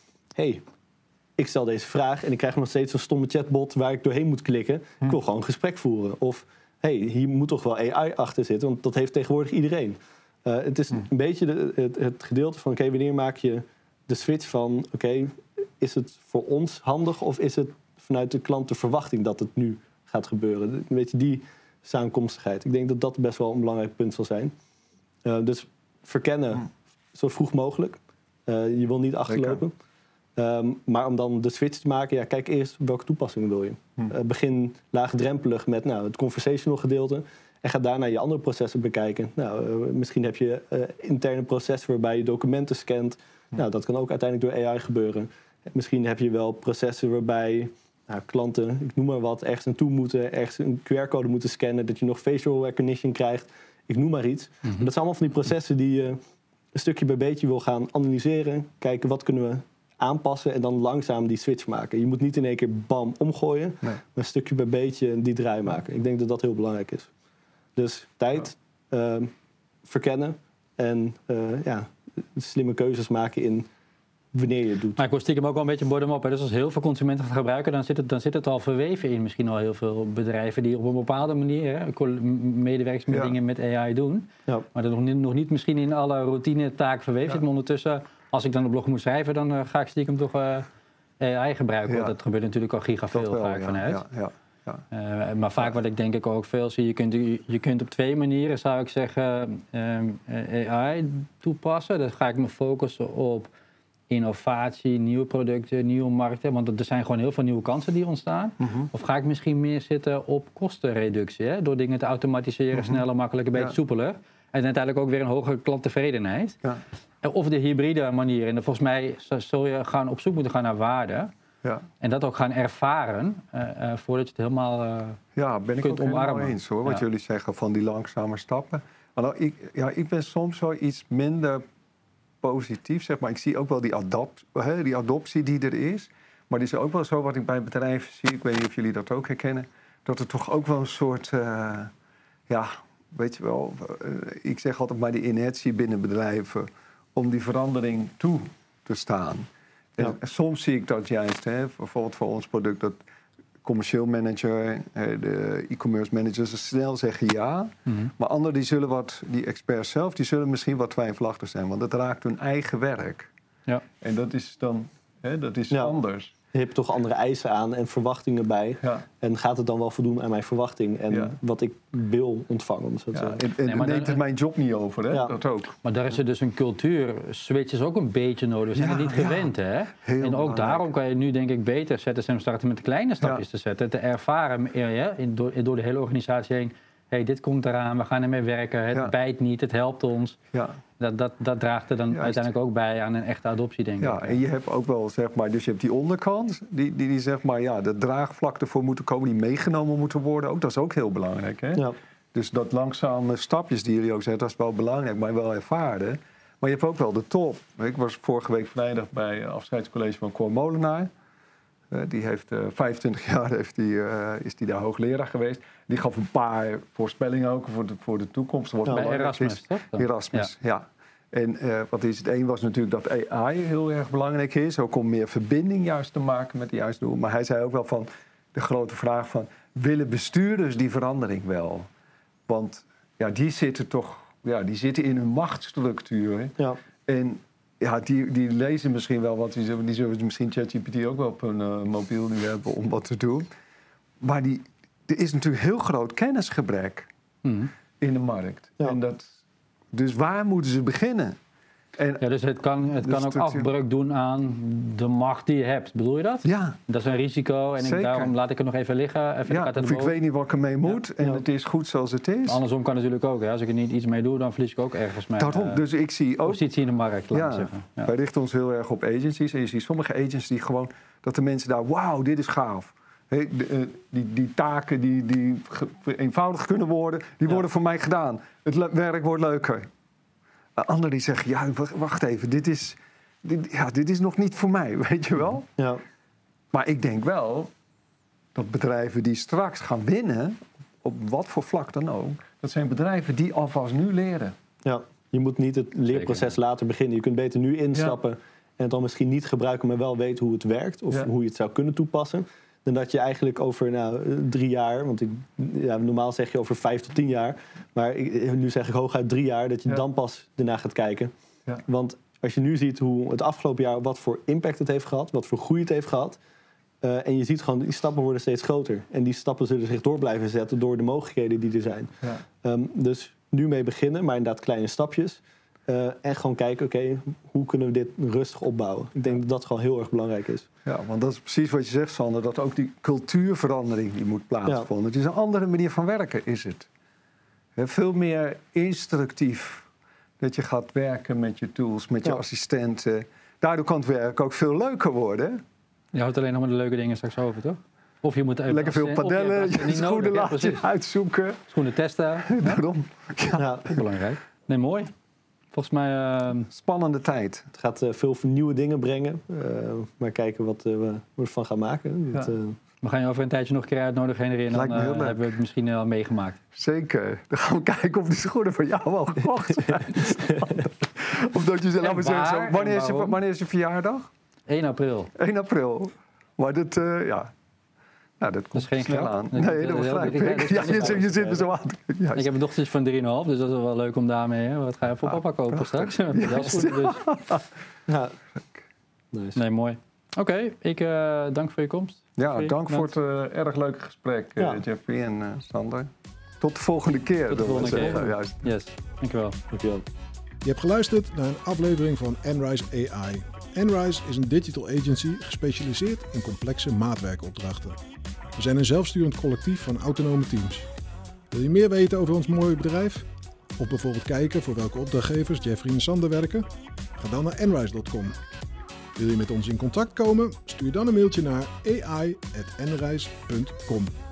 ik stel deze vraag en ik krijg nog steeds een stomme chatbot waar ik doorheen moet klikken. Ik wil gewoon een gesprek voeren. Of hier moet toch wel AI achter zitten, want dat heeft tegenwoordig iedereen. Het is een beetje het gedeelte van wanneer maak je de switch van... is het voor ons handig of is het vanuit de klant de verwachting dat het nu gaat gebeuren? Een beetje die samenkomstigheid. Ik denk dat dat best wel een belangrijk punt zal zijn. Dus verkennen zo vroeg mogelijk. Je wil niet achterlopen. Maar om dan de switch te maken, kijk eerst welke toepassingen wil je. Begin laagdrempelig met het conversational gedeelte. En ga daarna je andere processen bekijken. Misschien heb je interne processen waarbij je documenten scant. Dat kan ook uiteindelijk door AI gebeuren. Misschien heb je wel processen waarbij klanten, ik noem maar wat, ergens naartoe moeten, ergens een QR-code moeten scannen, dat je nog facial recognition krijgt. Ik noem maar iets. Maar dat zijn allemaal van die processen die je een stukje bij beetje wil gaan analyseren. Kijken wat kunnen we aanpassen en dan langzaam die switch maken. Je moet niet in één keer bam omgooien, maar een stukje bij beetje die draai maken. Ik denk dat dat heel belangrijk is. Dus tijd, verkennen en slimme keuzes maken in wanneer je het doet. Maar ik hoor stiekem ook wel een beetje bottom-up. Dus als heel veel consumenten het gebruiken, dan zit het al verweven in misschien al heel veel bedrijven die op een bepaalde manier medewerkers met dingen met AI doen. Ja. Maar dat nog niet misschien in alle routine taken verweven zit. Maar ondertussen, als ik dan een blog moet schrijven, dan ga ik stiekem toch AI gebruiken. Want dat gebeurt natuurlijk al gigaveel vaak vanuit. Maar vaak wat ik denk ik ook veel zie, je kunt op twee manieren, zou ik zeggen, AI toepassen. Dan ga ik me focussen op innovatie, nieuwe producten, nieuwe markten. Want er zijn gewoon heel veel nieuwe kansen die ontstaan. Of ga ik misschien meer zitten op kostenreductie, door dingen te automatiseren, sneller, makkelijker, een beetje soepeler. En uiteindelijk ook weer een hogere klanttevredenheid. Ja. Of de hybride manier. En volgens mij zul je gaan op zoek moeten gaan naar waarde. Ja. En dat ook gaan ervaren voordat je het helemaal ben ik kunt ook omarmen. Helemaal eens hoor, wat jullie zeggen van die langzame stappen. Ik ben soms wel iets minder positief, zeg maar. Ik zie ook wel die adoptie die er is. Maar het is ook wel zo wat ik bij bedrijven zie, ik weet niet of jullie dat ook herkennen, dat er toch ook wel een soort, weet je wel, ik zeg altijd maar die inertie binnen bedrijven om die verandering toe te staan. En soms zie ik dat juist, bijvoorbeeld voor ons product, dat commercieel manager, de e-commerce managers snel zeggen ja. Maar anderen die experts zelf, die zullen misschien wat twijfelachtig zijn. Want het raakt hun eigen werk. Ja. En dat is dan anders. Je hebt toch andere eisen aan en verwachtingen bij. Ja. En gaat het dan wel voldoen aan mijn verwachting en wat ik wil ontvangen? En neemt het mijn job niet over, hè? Ja. Dat ook. Maar daar is er dus een cultuurswitch is ook een beetje nodig. We zijn er niet gewend, hè? En ook belangrijk. Daarom kan je nu denk ik beter starten met kleine stapjes te zetten. Te ervaren door de hele organisatie heen. Dit komt eraan, we gaan ermee werken. Het bijt niet, het helpt ons. Ja. Dat draagt er dan uiteindelijk ook bij aan een echte adoptie, denk ik. Ja, en je hebt ook wel, zeg maar, dus je hebt die onderkant, die zeg maar, de draagvlak ervoor moeten komen, die meegenomen moeten worden. Ook, dat is ook heel belangrijk, hè? Ja. Dus dat langzame stapjes die jullie ook zetten, dat is wel belangrijk, maar wel ervaren. Maar je hebt ook wel de top. Ik was vorige week vrijdag bij afscheidscollege van Cor Molenaar. Die heeft 25 jaar is die daar hoogleraar geweest. Die gaf een paar voorspellingen ook voor de toekomst. Wat bij Erasmus, toch? Erasmus, ja. En wat is het? Eén was natuurlijk dat AI heel erg belangrijk is. Ook om meer verbinding juist te maken met de juiste doel. Maar hij zei ook wel van de grote vraag van, willen bestuurders die verandering wel? Want ja, die zitten in hun machtsstructuur. Ja. En ja, die lezen misschien wel wat. Die zullen misschien ChatGPT ook wel op hun mobiel nu hebben om wat te doen. Maar er is natuurlijk heel groot kennisgebrek in de markt. Ja. En dus waar moeten ze beginnen? Dus het kan ook afbreuk doen aan de macht die je hebt. Bedoel je dat? Ja. Dat is een risico en daarom laat ik het nog even liggen. Of ik weet niet wat ik ermee moet en het is goed zoals het is. Andersom kan natuurlijk ook. Hè. Als ik er niet iets mee doe, dan verlies ik ook ergens mijn dus ik zie ook positie in de markt. Laat zeggen. Ja. Wij richten ons heel erg op agencies. En je ziet sommige agencies die gewoon, dat de mensen daar, wauw, dit is gaaf. Die taken die eenvoudig kunnen worden, die worden voor mij gedaan. Het werk wordt leuker. Anderen die zeggen, ja, wacht even, dit is nog niet voor mij, weet je wel? Ja. Maar ik denk wel dat bedrijven die straks gaan winnen, op wat voor vlak dan ook, dat zijn bedrijven die alvast nu leren. Ja, je moet niet het leerproces later beginnen. Je kunt beter nu instappen en het dan misschien niet gebruiken, maar wel weten hoe het werkt of hoe je het zou kunnen toepassen. Dan dat je eigenlijk over 3 jaar, want normaal zeg je over 5 tot 10 jaar, maar nu zeg ik hooguit 3 jaar, dat je dan pas daarna gaat kijken. Ja. Want als je nu ziet hoe het afgelopen jaar, wat voor impact het heeft gehad, wat voor groei het heeft gehad, en je ziet gewoon, die stappen worden steeds groter. En die stappen zullen zich door blijven zetten door de mogelijkheden die er zijn. Ja. Dus nu mee beginnen, maar inderdaad kleine stapjes. En gewoon kijken, oké, hoe kunnen we dit rustig opbouwen? Ik denk dat dat gewoon heel erg belangrijk is. Ja, want dat is precies wat je zegt, Sander. Dat ook die cultuurverandering die moet plaatsvinden. Ja. Het is een andere manier van werken, is het. Veel meer instructief. Dat je gaat werken met je tools, met je assistenten. Daardoor kan het werk ook veel leuker worden. Je houdt alleen nog maar de leuke dingen straks over, toch? Of je moet even lekker veel padellen, je schoenen laten uitzoeken. Schoenen testen. Daarom. Ja, belangrijk. Nee, mooi. Volgens mij... Spannende tijd. Het gaat veel nieuwe dingen brengen. Maar kijken wat we ervan gaan maken. Ja. We gaan je over een tijdje nog een keer uitnodigen, Henry. En dan hebben we het misschien al meegemaakt. Zeker. Dan gaan we kijken of die schoenen van jou al gekocht zijn. Of dat je ze, laten we zeggen, zo, wanneer is je verjaardag? 1 april. 1 april. Maar dat, dat komt geen snel geld aan. Nee, dat was gelijk. Je zit er zo aan. Juist. Ik heb een dochtertje van 3,5, dus dat is wel leuk om daarmee. Wat ga je voor papa kopen straks? Dus. Ja. Nice. Nee, mooi. Oké, ik dank voor je komst. Ja, dank voor het erg leuke gesprek, Jeffrey en Sander. Tot de volgende keer. Tot de volgende keer. Juist. Yes, dankjewel. Je hebt geluisterd naar een aflevering van Enrise AI. Enrise is een digital agency gespecialiseerd in complexe maatwerkopdrachten. We zijn een zelfsturend collectief van autonome teams. Wil je meer weten over ons mooie bedrijf? Of bijvoorbeeld kijken voor welke opdrachtgevers Jeffrey en Sander werken? Ga dan naar enrise.com. Wil je met ons in contact komen? Stuur dan een mailtje naar ai@enrise.com.